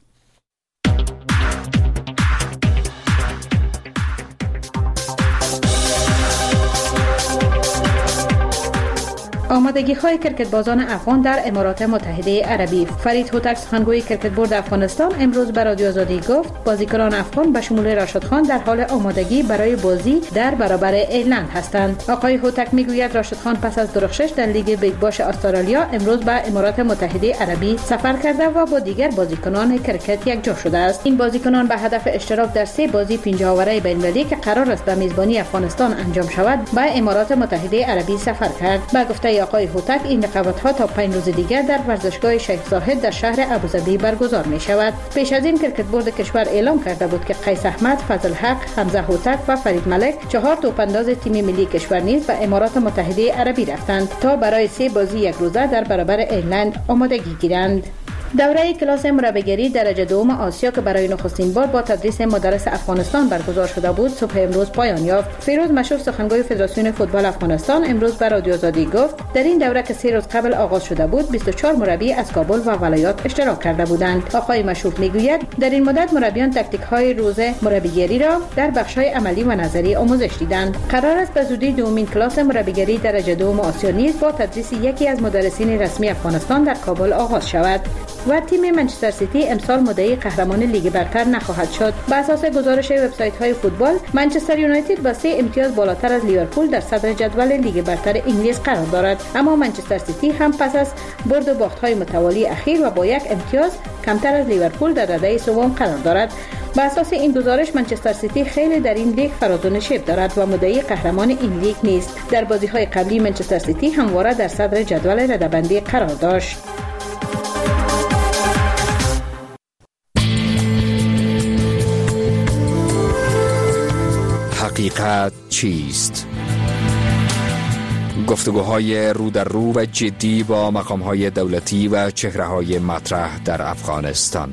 T: آمادگی‌های کرکتبازان افغان در امارات متحده عربی. فرید هوتک سخنگوی کرکت بورد افغانستان امروز به رادیو آزادی گفت بازیکنان افغان به شمول راشد خان در حال آمادگی برای بازی در برابر ایرلند هستند. آقای هوتک میگوید راشد خان پس از درخشش در لیگ بیگ باش استرالیا امروز به امارات متحده عربی سفر کرده و با دیگر بازیکنان کرکت یکجا شده است. این بازیکنان به هدف اشتراک در 3 بازی 5 آوره بین‌المللی که قرار است به میزبانی افغانستان انجام شود به امارات متحده عربی سفر کرد. به گفته آقای هوتک این رقابت‌ها تا 5 روز دیگر در ورزشگاه شیخ زاهد در شهر ابوظبی برگزار می شود. پیش از این کرکت بورد کشور اعلام کرده بود که قیس احمد، فضل حق، حمزه هوتک و فرید ملک 4 توپانداز تیم ملی کشور نیز به امارات متحده عربی رفتند تا برای 3 بازی یک روزه در برابر ایرلند آمادگی گیرند. دوره کلاس مربیگری درجه دوم آسیا که برای نخستین بار با تدریس مدرس افغانستان برگزار شده بود صبح امروز پایان یافت. فیروز مشوف سخنگوی فدراسیون فوتبال افغانستان امروز به رادیو آزادی گفت در این دوره که 3 روز قبل آغاز شده بود 24 مربی از کابل و ولایات اشتراک کرده بودند. آقای مشوف میگوید در این مدت مربیان تاکتیک های روز مربیگری را در بخش های عملی و نظری آموزش دیدند. قرار است به زودی دومین کلاس مربیگری درجه دوم آسیا نیز با تدریس یکی از مدرسین رسمی افغانستان در کابل آغاز شود. و تیم منچستر سیتی امسال مدعی قهرمان لیگ برتر نخواهد شد. بر اساس گزارش وبسایت‌های فوتبال، منچستر یونایتد با 3 امتیاز بالاتر از لیورپول در صدر جدول لیگ برتر انگلیس قرار دارد، اما منچستر سیتی هم پس از برد و باخت‌های متوالی اخیر و با 1 امتیاز کمتر از لیورپول در رده سوم قرار دارد. بر اساس این گزارش منچستر سیتی خیلی در این لیگ فراز و نشیب دارد و مدعی قهرمان این لیگ نیست. در بازی‌های قبلی منچستر سیتی همواره در صدر جدول رده‌بندی قرار داشت.
U: حقیقت چیست؟ گفتگوهای رو در رو و جدی با مقام‌های دولتی و چهره‌های مطرح در افغانستان.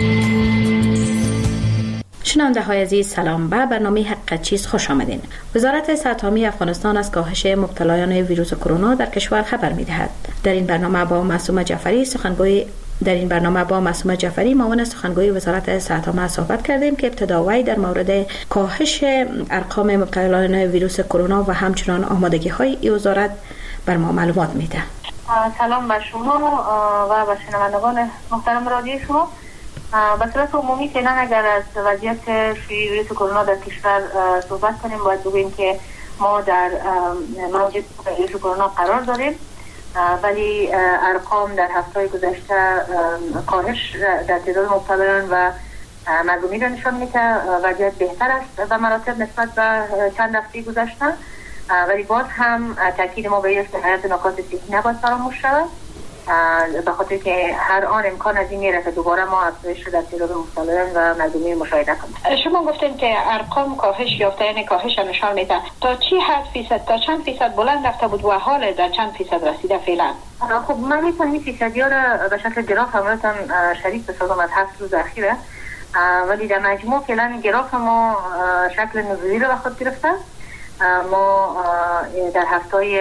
T: شنونده‌های عزیز سلام، به برنامه حقیقت چیست خوش آمدین. وزارت صحت عامه افغانستان از کاهش مبتلایان ویروس کرونا در کشور خبر می‌دهد. در این برنامه با معصومه جعفری سخنگوی در این برنامه با معصومه جعفری معاون سخنگوی وزارت صحت عامه صحبت کردیم که ابتدا وی در مورد کاهش ارقام مبتلایان ویروس کرونا و همچنان آمادگی‌های این وزارت بر ما معلومات میده.
C: سلام بر شما و بر شنوندگان محترم رادیو شما. به صورت عمومی فعلا اگر از وضعیت شیوع ویروس کرونا در کشور صحبت کنیم باید بگوییم که ما در موج ویروس کرونا قرار داریم، ولی ارقام در هفته‌های گذشته کاهش در تعداد مبتلایان و مردمی را نشان میده که وضعیت بهتر است به مراتب نسبت به چند هفته گذشته، ولی باز هم تاکید ما به این است که حیات نکات صحی نباید فراموش شود، به خاطر که هر آن امکان از این میره که دوباره ما افزایش در تعداد مبتلایان و مردمی مشاهده کنیم.
T: شما گفتین که ارقام کاهش یافته، یعنی کاهش نشان میده. تا چی حد فیصد، تا چند فیصد بلند رفته بود و حال در چند فیصد رسیده فعلا؟
C: خب من میتونم این فیصدی ها را به شکل گراف همراهتان شریک بسازم از 7 روز اخیره، ولی در مجموع فعلا گراف ما شکل نزولی رو به خود گرفته. ما در هفته‌های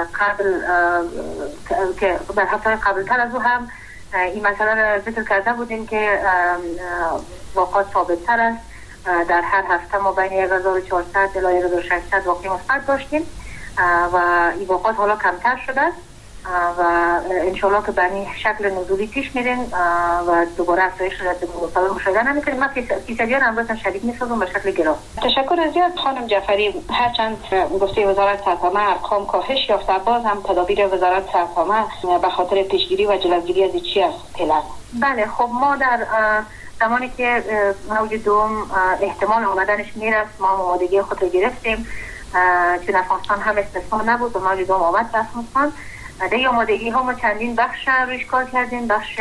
C: قبل تر از او هم این مسئله را ذکر کرده بودیم که واقعات ثابت تر است. در هر هفته ما بین 1400 الی 1600 واقعی مثبت داشتیم و این واقعات حالا کمتر شده و انشالله که به این شکل نزولی پیش میریم و دوباره افزایش رو مشاهده نمیکنیم. من فیصدیان امروز شدید میسازم به شکل گراف.
T: تشکر از زیاد خانم جعفری. هرچند گفته وزارت صحت عامه ارقام کاهش یافته، باز هم تدابیر وزارت صحت عامه به خاطر پیشگیری و جلوگیری از چی است فعلا؟
C: بله، خب ما در زمانی که موج دوم احتمال آمدنش میرفت ما آمادگی خود رو گرفتیم، چون افغانستان هم استثنا نبود و موج دوم آمد به افغانستان. در آمادگی ها ما چندین بخش روش کار کردیم: بخش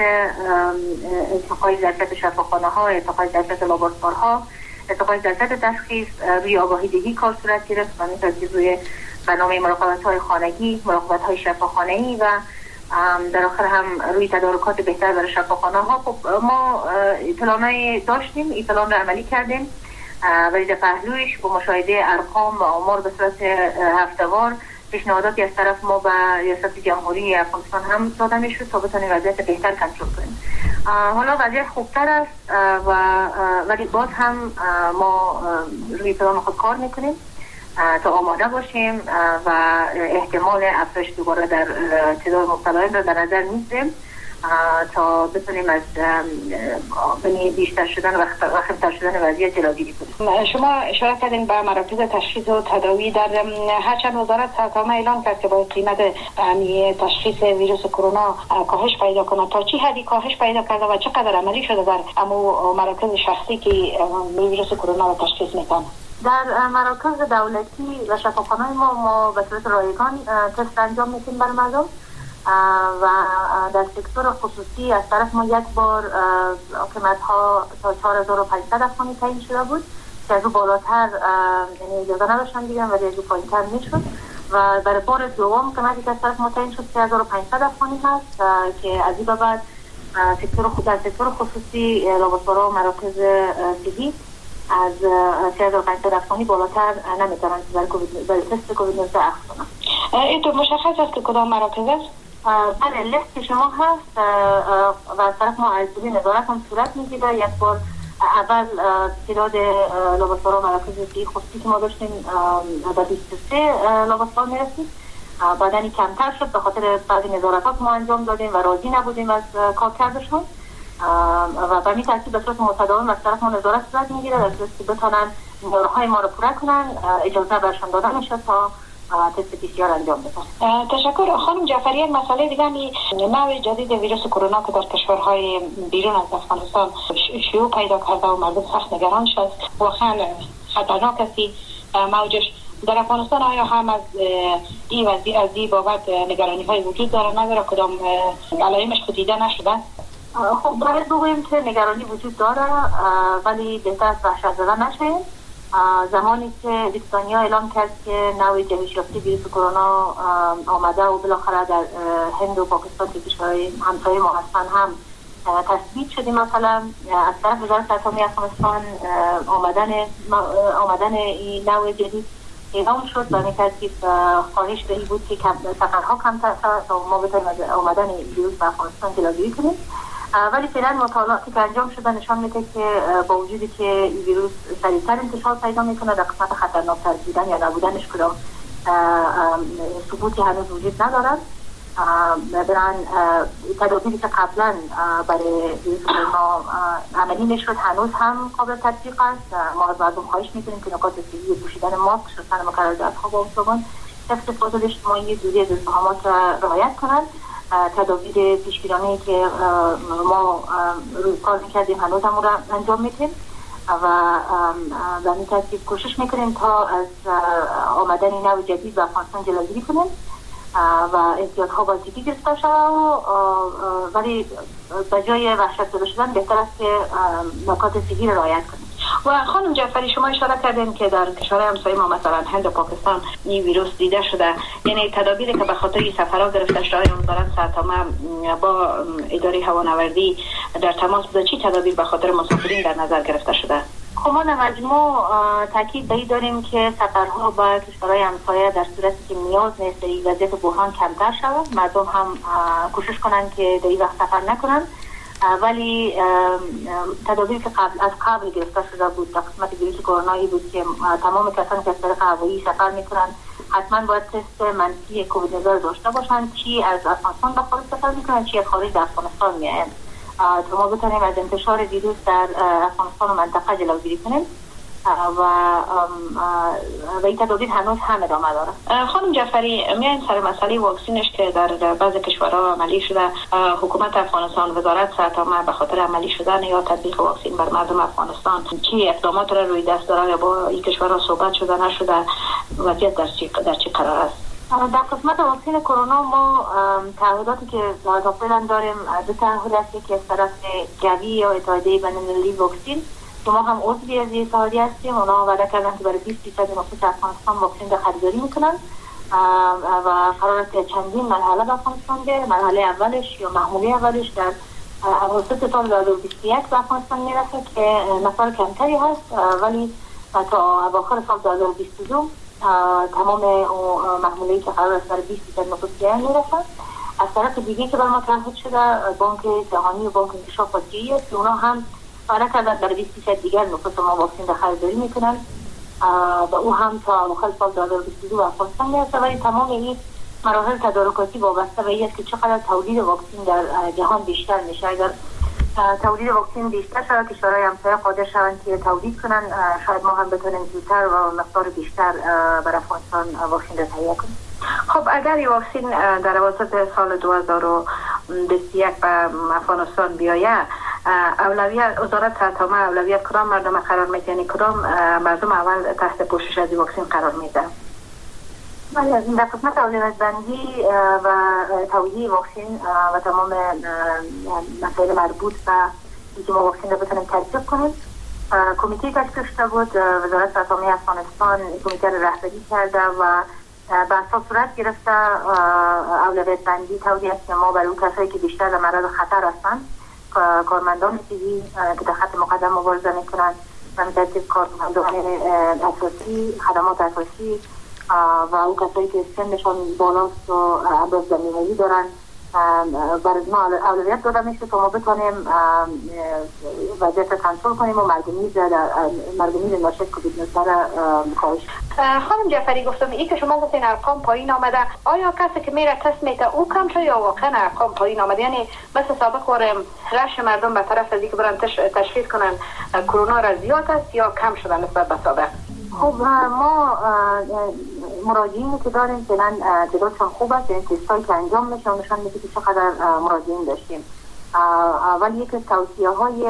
C: ارتقای ظرفیت شفاخانه ها، ارتقای ظرفیت لابراتوارها، ارتقای ظرفیت تشخیص، روی آگاهی دهی کار صورت گرفت و مثل روی برنامه مراقبت های خانگی، مراقبت های شفاخانه‌ای و در آخر هم روی تدارکات بهتر برای شفاخانه ها. خب ما اطلاعی داشتیم، اطلاع رو عملی کردیم، ولی در پهلویش با مشاهده ارقام و آمار به صورت هفته‌وار پیشنهاداتی از طرف ما به ریاست جمهوری افغانستان هم داده میشد تا بتونیم وضعیت بهتر کنترل کنیم. حالا وضعیت خوبتر است ولی باز هم ما روی پلان خود کار میکنیم تا آماده باشیم و احتمال افزایش دوباره در تعداد مبتلایان را در نظر میگیریم تا بتونیم از بیشتر شدن و خطر شدن وضعیت جلوگیری کنیم.
T: شما اشاره کردین به مراکز تشخیص و تداوی. در هرچند وزارت صحت عامه اعلان کرد که با قیمت تشخیص ویروس کرونا کاهش پیدا کنه، تا چه حدی کاهش پیدا کرده و چقدر عملی شده در مراکز شخصی که ویروس کرونا را تشخیص میکنه؟
C: در مراکز دولتی و شفاخانه‌های ما به صورت رایگان تست انجام میدیم برای مردم و در سکتور خصوصی از طرف ما یک بار قیمت‌ها تا 4500 افغانی تعیین شده بود که از او بالاتر یعنی اجازه نداشتن دیگه ولی از او پایین‌تر میشد و برای بار دوم قیمتی که از طرف ما تعیین شد 3500 افغانی هست که از این به بعد در سکتور خصوصی لابراتوارها و مراکز صحی از 3500 افغانی بالاتر نمیتونن برای تست کووید 19 اخذ کنن.
T: این تو مشخص است که کدام مراکز است؟
C: بله، لیست شما هست و از طرف ما از دوی نظارت هم صورت میگیره. یک بار اول تعداد لابراتوار و مراکز صحی خصوصی که ما داشتیم به 23 لابراتوار میرسید، بعدا این کمتر شد به خاطر بعضی نظارتات ما انجام دادیم و راضی نبودیم از کارکردشون و به این ترتیب به صورت متداوم از طرف ما نظارت صورت میگیره در صورتی که بتونن نیازهای ما رو پوره کنن اجازه برشان داده میشه تا تست پی سی آر انجام بدن.
T: تشکر. خانم جعفری، یک مسئله دیگه نوع جدید ویروس کرونا که در کشورهای بیرون از افغانستان شیوع پیدا کرده و مردم سخت نگران شد، واقعا خطرناک است موجش. در افغانستان آیا هم از این وضعیت از این بابت نگرانی های وجود داره؟ نداره؟ کدام علائمش خود دیده نشده؟
C: خب باید بگوییم که نگرانی وجود داره ولی بهتر از وحشت زده نشه. زمانی که بریتانیا اعلام کرد که نوع جهش یافته ویروس کرونا آمده و بالاخره در هند و پاکستان که کشورهای همسایه ما هستن هم تثبیت شده، مثلا از طرف وزارت صحت عامه افغانستان آمدن این نوع جدید اعلام شد و این ترتیب خواهش به این بود که سفرها کمتر تا ما بتونیم از آمدن ویروس به افغانستان جلوگیری کنیم. ولی فعلا مطالعاتی که انجام شده نشان میده که با وجودی که این ویروس سریعتر انتشار پیدا میکنه، در قسمت خطرناکتر بودن یا نبودنش کدام ثبوتی هنوز وجود ندارد. بران تدابیری که قبلا برای ویروس کرونا عملی نشد هنوز هم قابل تطبیق است. ما از مردم خواهش میکنیم که نکات صحی پوشیدن ماسک، شستن مکرر دست‌ها و صابون، حفظ فاصله اجتماعی، دوری از ازدحامات را رعایت کنند. تدابیر پیشگیرانه‌ای که ما روی کار میکردیم هنوز هم را انجام میدیم و به این ترتیب کوشش میکنیم تا از آمدن نوع جدید به افغانستان جلوگیری کنیم و احتیاط‌ها بازدیدی گرفته شود، ولی به جای وحشت زده شدن بهتر است که نکات صحی را رعایت کنیم.
T: و خانم جعفری شما اشاره کردین که در کشورهای همسایه ما مثلا هند و پاکستان این ویروس دیده شده، یعنی تدابیری که به خاطر سفرها گرفته شده وزارت صحت عامه با اداره هوانوردی در تماس بوده، چی تدابیر به خاطر مسافرین در نظر گرفته شده؟
C: خب ما مجموع تاکید به این داریم که سفرها به کشورهای همسایه در صورتی که نیاز نیست در این وضعیت بحران کمتر شود، مردم هم کوشش کنند که در این وقت سفر نکنند، ولی تدابیری که از قبل گرفته شده بود در قسمت ویروس کرونایی بود که تمام کسانی که از طریق هوایی سفر میکنند حتما باید تست منفی کووید 19 داشته باشند، چی از افغانستان به خارج سفر میکنند چی از خارج افغانستان میآیند، تا ما بتونیم از انتشار ویروس در افغانستان و منطقه جلوگیری کنیم و این تدابیر هنوز هم ادامه داره.
T: خانم جعفری میایم سر مسئله واکسینش که در بعض کشورها عملی شده. حکومت افغانستان، وزارت صحت عامه به خاطر عملی شدن یا تطبیق واکسین بر مردم افغانستان چی اقدامات را روی دست داره یا با این کشورها صحبت شده نشده؟ وضعیت در چی قرار است؟
C: در قسمت واکسین کرونا ما تعهداتی که تا فعلا داریم دو تعهد است که از طرف گوی یا اتحادیه بین‌المللی واکسین که ما هم عضوی از این اتحادیه هستیم، اونا وعده کردن که برای 20% نفوس افغانستان واکسین را خریداری میکنن و قرار است چندین مرحله به افغانستان بیاره. مرحله اولش یا محموله اولش در اواسط سال 2021 به افغانستان میرسه که نفر کمتری هست، ولی تا اواخر سال 2022 تمام محموله‌ای که قرار است برای 20% نفوس بیاره میرسه. از طرف دیگه که بر ما تعهد شده بانک جهانی و بانک انکشاف آسیایی است که اونا هم وعده کردن برای 20% دیگر نفوس ما واکسین را خریداری میکنن و او هم تا اواخر سال 2022 به افغانستان میرسه، ولی تمام این مراحل تدارکاتی وابسته به این است که چقدر تولید واکسین در جهان بیشتر میشه. اگر تولید واکسین بیشتر شود کشورهای همسایه قادر شوند که تولید کنن، شاید ما هم بتونیم زودتر و مقدار بیشتر برای افغانستان واکسین را تهیه کنیم.
T: خب اگر این واکسین در اواسط سال 2021 به افغانستان بیاید، اولویت وزارت صحت عامه اولویت کدام مردم قرار میده؟ یعنی کدام مردم اول تحت پوشش از این واکسین قرار میده؟
C: در قسمت اولویت بندی و تولید واکسین و تمام مسائل مربوط به اینکه ما واکسین رو بتونیم ترکیب کنیم، کمیته تشکیل شده بود. وزارت صحت عامه افغانستان کمیته رو رهبری کرده و به اساس صورت گرفته اولویت بندی تولید است که ما برای اون کسایی که بیشتر در معرض خطر هستند، کارمندان طبی که در خط مقدم مبارزه میکنند و ترتیب کارمندان اساسی، خدمات اساسی و اون کسایی که سنشان بالاست و ابراز زمینه‌ای دارن، برای ما اولویت داده میشه تا ما بتونیم وضعیت را کنترل کنیم و مرگومیز ناشی کووید 19 را کاهش.
T: خانم جعفری گفتم این که شما گفتین ارقام پایین آمده، آیا کسی که میره تست میده او کم شده یا واقعا ارقام پایین آمده؟ یعنی مثل سابق رش مردم به طرف از اینکه برن تشخیص کنن کرونا را زیاد است یا کم شده نسبت به سابق؟
C: خب ما مراجعینی که داریم فعلا تعدادشان خوب است، یعنی تستایی که انجام میشه نشان میده که چقدر مراجعین داشتیم. ولی یکی از توصیه‌های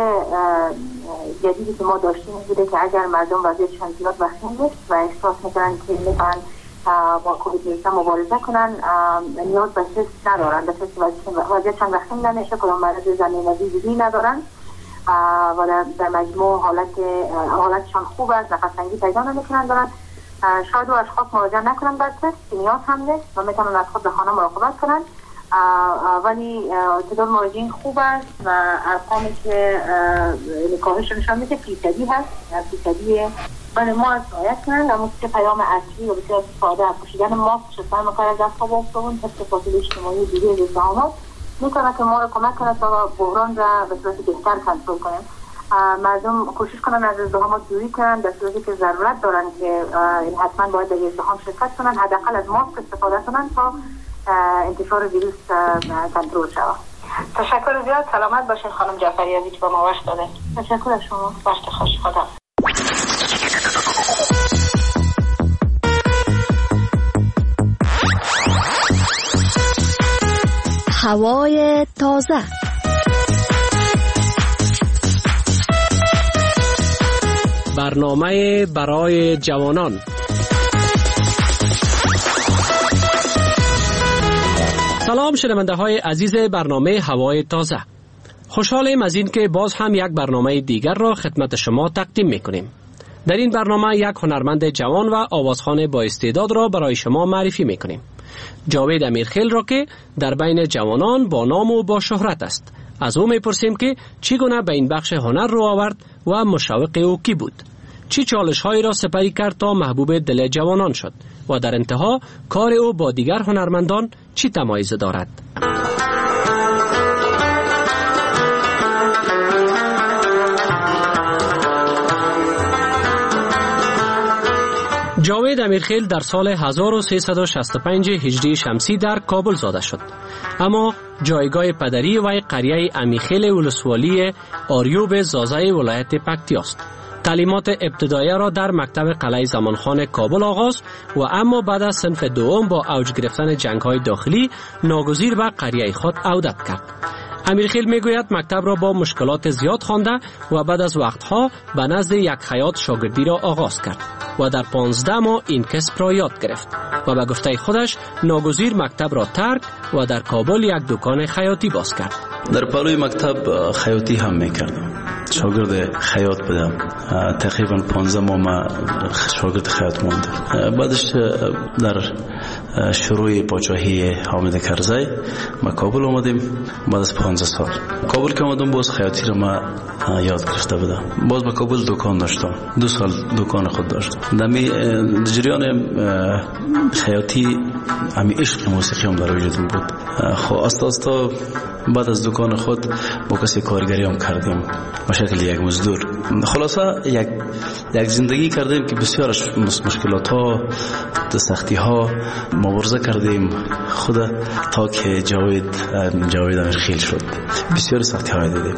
C: جدیدی که ما داشتیم بوده که اگر مردم وضعیتشان زیاد وخیم نیست و احساس میکنن که میخوان با کووید 19 مبارزه کنن، نیاز به تست ندارن، به تست وضعیتشان وخیم نمیشه، کدام مرض زمینه‌ای ندارن و در مجموع حالتشان خوب است، نفس‌تنگی پیدا نمیکنن دارن، شاید و اشخاص مراجعه نکنن بر تست، نیاز هم نیست و میتونن از خود به خانه مراقبت کنن، ولی تعداد مراجعین خوب است و ارقامی که کاهش نشان میده فیصدی هست، فیصدی برای ما از رعایت کنن. اما که پیام اصلی و بسیار استفاده از پوشیدن ماسک، شستن مکرر دست‌ها با صابون، تست فاصله اجتماعی، دوری از ازدحامات میتونه که ما کمک کنه تا بحران را به صورت بهتر کنترل کنیم. مردم کوشش کنن از ازدحامات دوری کنن، در صورتی که ضرورت دارن که حتما باید در ازدحام شرکت کنن، حداقل از ماسک استفاده کنن تا انتشار ویروس کنترل شود. تشکر زیاد، سلامت باشین خانم جعفری عزیز که با ما وقت دادین. تشکر از شما، وقت خوش، خدا.
H: هوای تازه.
D: برنامه برای جوانان. سلام شنونده های عزیز برنامه هوای تازه. خوشحالیم از این که باز هم یک برنامه دیگر را خدمت شما تقدیم میکنیم. در این برنامه یک هنرمند جوان و آوازخوان با استعداد را برای شما معرفی میکنیم. جاوید امیرخیل را که در بین جوانان با نام و با شهرت است. از او میپرسیم که چگونه به این بخش هنر رو آورد و مشوق او کی بود. چی چالش هایی را سپری کرد تا محبوب دل جوانان شد و در انتها کار او با دیگر هنرمندان چی تمایز دارد. جاوید امیرخیل در سال 1365 هجری شمسی در کابل زاده شد، اما جایگاه پدری و قریه امیرخیل ولسوالی آریوب زازه ولایت پکتیا است. تعلیمات ابتدایی را در مکتب قلعه زمانخان کابل آغاز و اما بعد از صنف دوم با اوج گرفتن جنگ‌های داخلی ناگزیر به قریه خود عودت کرد. امیرخیل میگوید مکتب را با مشکلات زیاد خوانده و بعد از وقتها به نزد یک خیاط شاگردی را آغاز کرد و در 15 ماه این کسب را یاد گرفت و به گفته خودش ناگزیر مکتب را ترک و در کابل یک دکان خیاطی باز کرد.
V: در پلوی مکتب خیاطی هم میکردم، شاگرد خیاط بودم. تقریبا 15 ماه ما شاگرد خیاط موندم. بعدش در شروع پادشاهی حامد کرزی ما کابل آمدیم. بعد از 15 سال کابل که آمدم باز خیاطی را ما یاد گرفته بودم. باز با کابل دکان داشتم، 2 سال دکان خود داشتم. در جریان خیاطی همی عشق موسیقی هم در وجودم بود. خب استا بعد از دکان خود با کسی کارگری هم کردیم به شکل یک مزدور. خلاصه یک زندگی کردیم که بسیار مشکلات ها، سختی ها مبارزه کردیم خود تا که جاوید امیرخیل شد. بسیار سختی های دیدیم.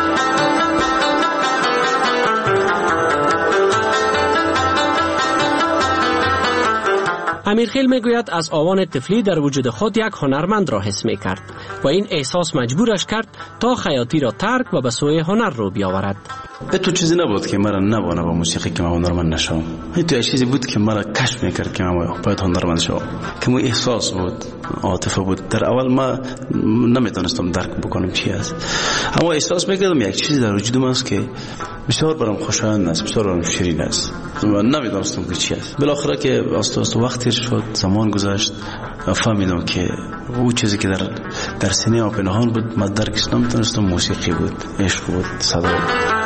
D: امیرخیل میگوید از آوان طفلی در وجود خود یک هنرمند را حس میکرد و این احساس مجبورش کرد تا خیاطی را ترک و به سوی هنر رو بیاورد.
V: تو چیزی نبود که مرا نبانه با موسیقی که من هنرمند نشم. تو چیزی بود که مرا کشف میکرد که من باید هنرمند شم. که مو احساس بود، عاطفه بود. در اول ما نمیتونستم درک بکنم چی است، اما احساس میکردم یک چیزی در وجودم است که بسیار برام خوشایند است، بسیار برام شیرین است. نمیدونستم که چی است. بالاخره که آستا وقتی شد، زمان گذشت، فهمیدم که او چیزی که در سینه پنهان بود من درکش نمیتونستم. موسیقی بود، عشق بود، صدا بود.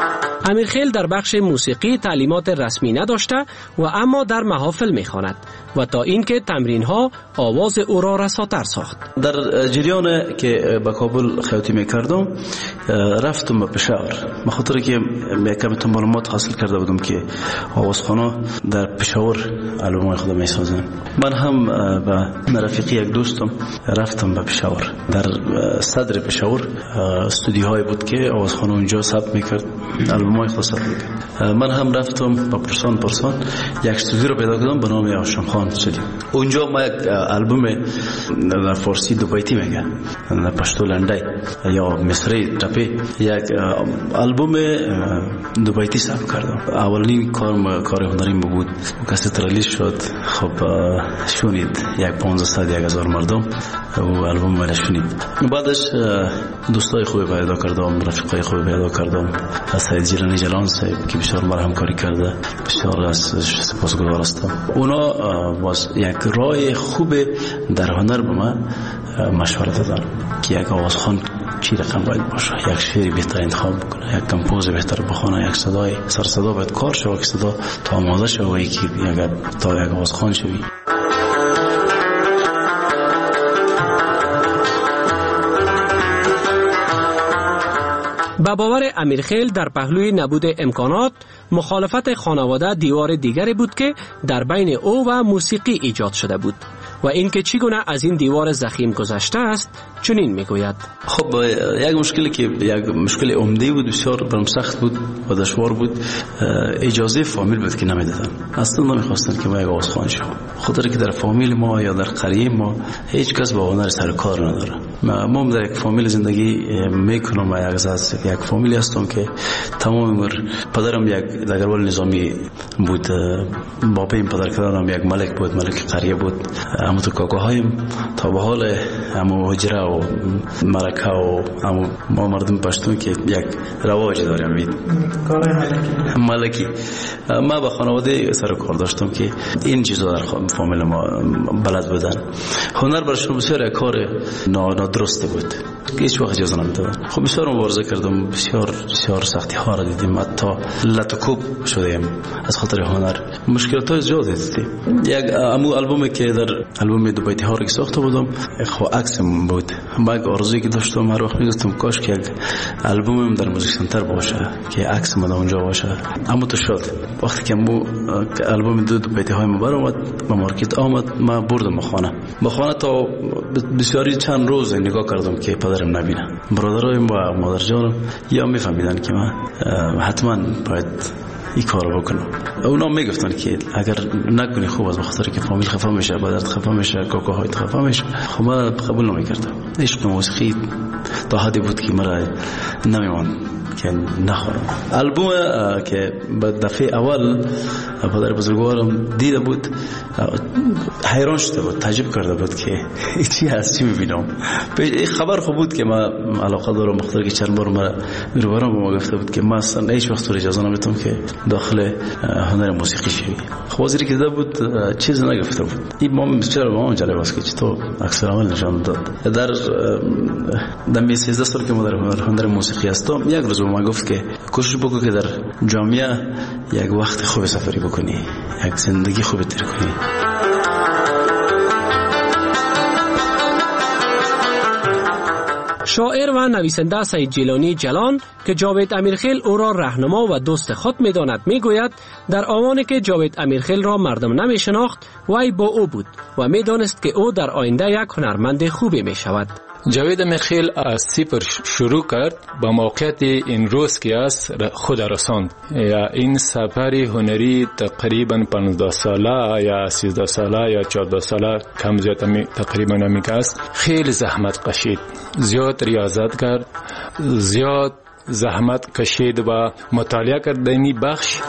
D: امیرخیل در بخش موسیقی تعلیمات رسمی نداشته و اما در محافل میخواند و تا اینکه تمرین ها آواز او را رساتر ساخت.
V: در جریان که با کابل خیاطی میکردم رفتم به پشاور، به خاطر که کمی معلومات حاصل کرده بودم که آوازخوانا در پشاور آلبومای خود میسازن. من هم با رفیقی یک دوستم رفتم به پشاور. در صدر پشاور استودیوهای بود که آوازخوانا اونجا ثبت میکرد، آلبومای خود ثبت میکرد. من هم رفتم با پرسان یک استودیو رو پیدا کردم به نام هاشم خان استودیو. اونجا ما یک آلبوم در فارسی دوبایتی میگن، در پشتو لندای یا مصری تپی، یک آلبوم دوبایتی ثبت کردم. اولین کار هنریم بود. کسی ریلیز شد. خب شونید یک 1500 مردم و آلبوم ما شونید. بعدش دوستای خوبی پیدا کردم، رفیقای خوبی پیدا کردم. سید جیلانی جلان صاحب که بسیار مرا همکاری کرده، بسیار از سپاسگزار هستم. اونا باز یک راه خوب در هنر به من مشورت دادن که یک آوازخوان چی رقم باید باشه، یک شعر بهتر انتخاب بکنه، یک کمپوز بهتر بخونه، یک صدای سر صدا باید کار شود که صدا تا آماده شود که تا یک آوازخوان شوی.
D: به باور امیرخیل در پهلوی نبود امکانات، مخالفت خانواده دیوار دیگری بود که در بین او و موسیقی ایجاد شده بود و اینکه چگونه از این دیوار ضخیم گذشته است چنین میگوید.
V: خب یک مشکلی که یک مشکل عمده بود، بسیار برام سخت بود و دشوار بود، اجازه فامیل بود که نمیدادن. اصلا نمیخواستن که ما یک آوازخوان شیم، خاطر که در فامیل ما یا در قریه ما هیچ کس با هنر سر کار نداره. ما در یک فامیل زندگی میکنم و یک فامیلی هستم که تمام عمر پدرم یک دگربال نظامی بود، بابایم پدرکدرم یک ملک بود، ملک قریه بود. اما تو کاکاهایم تا به حال اما هجره و مرکه و ما مردم پشتون که یک رواج داریم ملکی. ما با خانواده سر کار داشتم که این چیزا در فامیل ما بلد بودن. هنر برشون بسیار یک کار نادرسته بود، هیچ وقت اجازه نمیدادن. خب بسیار مبارزه کردم، بسیار سختی ها را دیدیم، حتی لطکوب شدیم از خاطر هنر، مشکلات های زیاد دیدیم. یک البومی که در البوم دو بیتی ها را که ساخته بودم خب عکسم بود. من یک آرزویی که داشتم هر وقت میگفتم کاش که یک البومم در موزیک سنتر باشه که عکسم در اونجا باشه. اما تو شد وقتی که البوم دو بیتی های ما برآمد به مارکت آمد، ما بردم به خانه تا بسیاری چند روز نگاه کردم که پدرم نبینه. برادرایم و مادر جانم یا میفهمیدن که من حتما باید این کارو بکنم. اونا میگفتن که اگر نکنی خوب است، بخاطر که فامیل خفه میشه، پدرت خفه میشه، کاکاهایت خفه میشه. خب من قبول نمیکردم. عشق موسیقی تا حدی بود که مرا نمیمان که نخورم. البوم که به دفعه اول پدر بزرگوارم دیده بود، حیران شده بود، تعجب کرده بود که چی هست، چی میبینم. این خبر خوب بود که من علاقه دارم، بخاطر که چند بار میروارم به ما گفته بود که من اصلا هیچ وقت اجازه نمیدم که داخل هنر موسیقی شوی. خب وزیری که دیده بود چیز نگفته بود. این ما بسیار با من جالب است که چطور عکس العمل نشان داد. در 13 سال که ما در هنر موسیقی هستم، یک روز ما گفت که کوشش بکن که در جامعه یک وقت خوب سفری بکنی، یک زندگی خوب تیر کنی.
D: شاعر و نویسنده سید جیلانی جلان که جاوید امیرخیل او را راهنما و دوست خود می‌داند میگوید در آوانی که جاوید امیرخیل را مردم نمی‌شناخت، وی با او بود و می‌دانست که او در آینده یک هنرمند خوبی می‌شود.
E: جاوید امیرخیل از صفر شروع کرد، با موقعیت این روز که است خود رساند. یا این سفر هنری تقریبا 15 ساله یا 13 ساله یا 14 ساله کم زیاد تقریبا همیشه است. خیلی زحمت کشید، زیاد ریاضت کرد، زیاد زحمت کشید و مطالعه کرد در این بخش.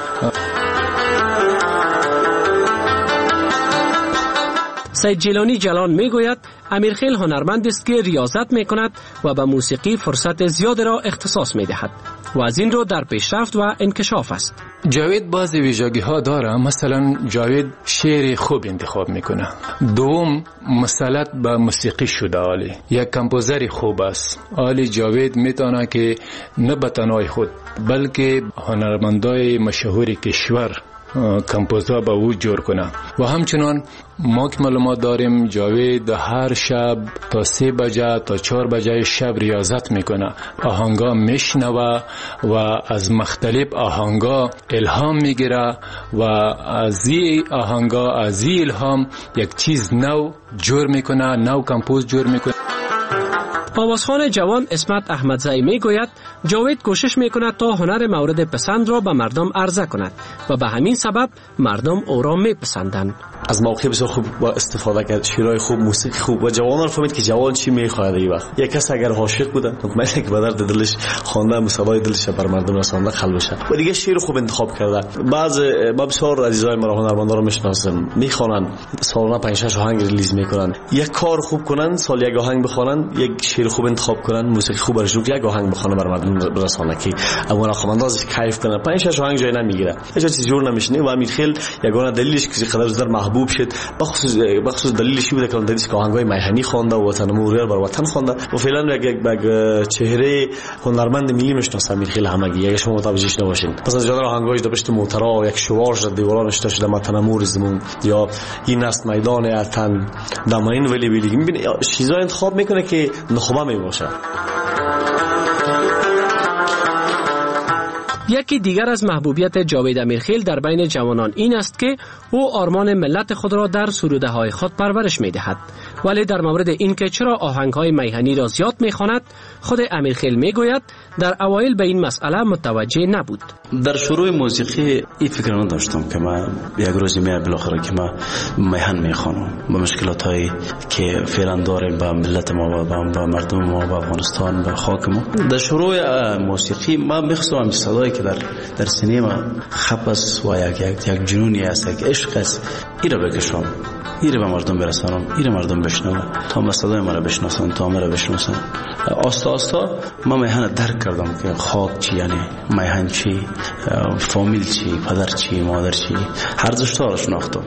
D: سید جیلانی جلان میگوید امیرخیل هنرمند است که ریاضت میکند و به موسیقی فرصت زیاد را اختصاص میدهد و از این رو در پیشرفت و انکشاف است.
E: جاوید بعضی ویژگی ها داره. مثلا جاوید شعر خوب انتخاب میکنه. دوم مسلط به موسیقی شده. عالی یک کمپوزر خوب است. عالی جاوید میتونه که نه به تنهای خود بلکه هنرمندای مشهور کشور کمپوزها به وجود جور کنه. و همچنان ما که معلومات داریم جاوید هر شب تا 3 بجه تا 4 بجه شب ریاضت میکنه، آهنگا میشنوه و از مختلف آهنگا الهام میگیره و از این آهنگا از این الهام یک چیز نو جور میکنه، نو کمپوز جور میکنه.
D: آوازخوان جوان اسمت احمدزئی میگوید جاوید کوشش میکند تا هنر مورد پسند را به مردم عرضه کند و به همین سبب مردم او را میپسندند.
J: از موقع بسیار خوب با استفاده کرد، شعرهای خوب، موسیقی خوب و جوانان فهمید که جوان چی میخواهد. این وقت یک کس اگر عاشق بوده حکمت که به درد دلش خوانده، مصابای دلش بر مردم رسانده خل بشه و دیگه شعر خوب انتخاب کرده. ما بسیار عزیزای ما هنرمندا رو میشناسم، میخوانن سالانه 5-6 آهنگ ریلیز میکنن. یک کار خوب کنن، سال یک آهنگ بخوانن، یک شعر خوب انتخاب کنن، موسیقی خوب برش یک آهنگ بخونه بر مردم برسانه که اون خواننده‌اش کیف کنه. 5-6 آهنگ جای نمیگیره، هیچ چیز جور نمیشنه و امیرخیل یگانه دلیلش که قدر زر محبوب شد بخصوص دلیلش بود که دلیلش که آهنگای میهنی خوانده و وطن موریر بر وطن خوانده و فعلا یک چهره هنرمند ملی میشناسه امیرخیل همگی. اگه شما متوجهش نباشین پس از جدار آهنگایش داشت موترا یک شوارش در دیوارانش داشت وطن مورزمون یا این است میدان وطن دامین ولی میبینه چیزا انتخاب میکنه که نخبه میباشه.
D: یکی دیگر از محبوبیت جاوید امیرخیل در بین جوانان این است که او آرمان ملت خود را در سروده های خود پرورش می دهد. ولی در مورد این که چرا آهنگ های میهنی را زیاد می خواند، خود امیرخیل می گوید در اوایل به این مسئله متوجه نبود.
V: در شروع موسیقی این فکر نداشتم که من یک روزی بالاخره که من میهن میخوانم با مشکلات هایی که فعلا داریم با ملت ما و با مردم ما و افغانستان و خاک ما. در شروع موسیقی من میخواستم صدایی که در سینما خپس و یک جنونی است، یک عشق است، این را بکشم، این را به مردم برسانم، این را مردم بشنون تا صدای ما را بشناسن، تا ما را بشناسن. آستا آستا من میهن درک کردم که خاک چی، یعنی میهن چی، فامیل چی، پدر چی، مادر چی، هر دوشتا را شناختم.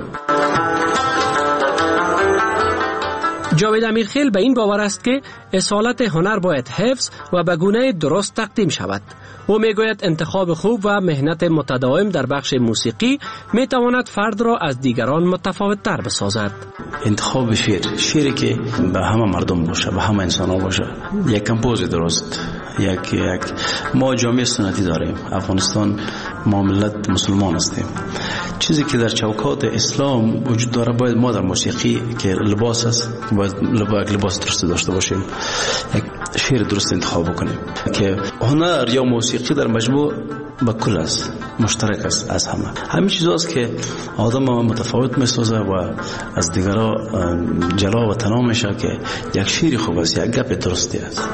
D: جاوید امیرخیل به این باور است که اصالت هنر باید حفظ و به گونه درست تقدیم شود. او میگوید انتخاب خوب و مهنت متداوم در بخش موسیقی میتواند فرد را از دیگران متفاوت تر بسازد.
V: انتخاب شعری که به همه مردم باشه، به همه انسان ها باشه، یک کمپوز درست، یک ما جامعه سنتی داریم، افغانستان ما ملت مسلمان هستیم. چیزی که در چوکات اسلام وجود داره باید ما در موسیقی که لباس است باید لباس درست داشته باشیم، یک شعر درست انتخاب بکنیم که هنر یا موسیقی در مجموع با کل است، مشترک است از همین چیزاست که آدم متفاوت میسازه و از دیگران جلا و تنها میشه که یک شعر خوب است، یک گپ درستی است.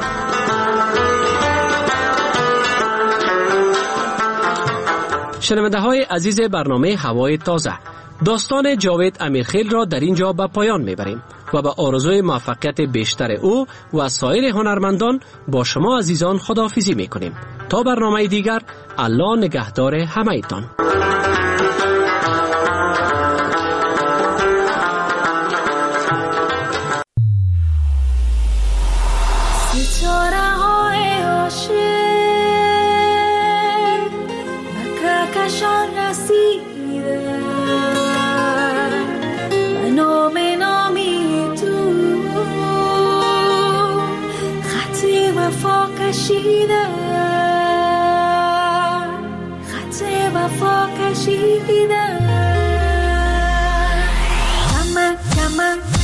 D: شنونده های عزیز برنامه هوای تازه، داستان جاوید امیرخیل را در اینجا به پایان میبریم و به آرزوی موفقیت بیشتر او و سایر هنرمندان با شما عزیزان خداحافظی میکنیم. تا برنامه دیگر، الله نگهدار همه ایتان.
I: خط وفا کشیدم.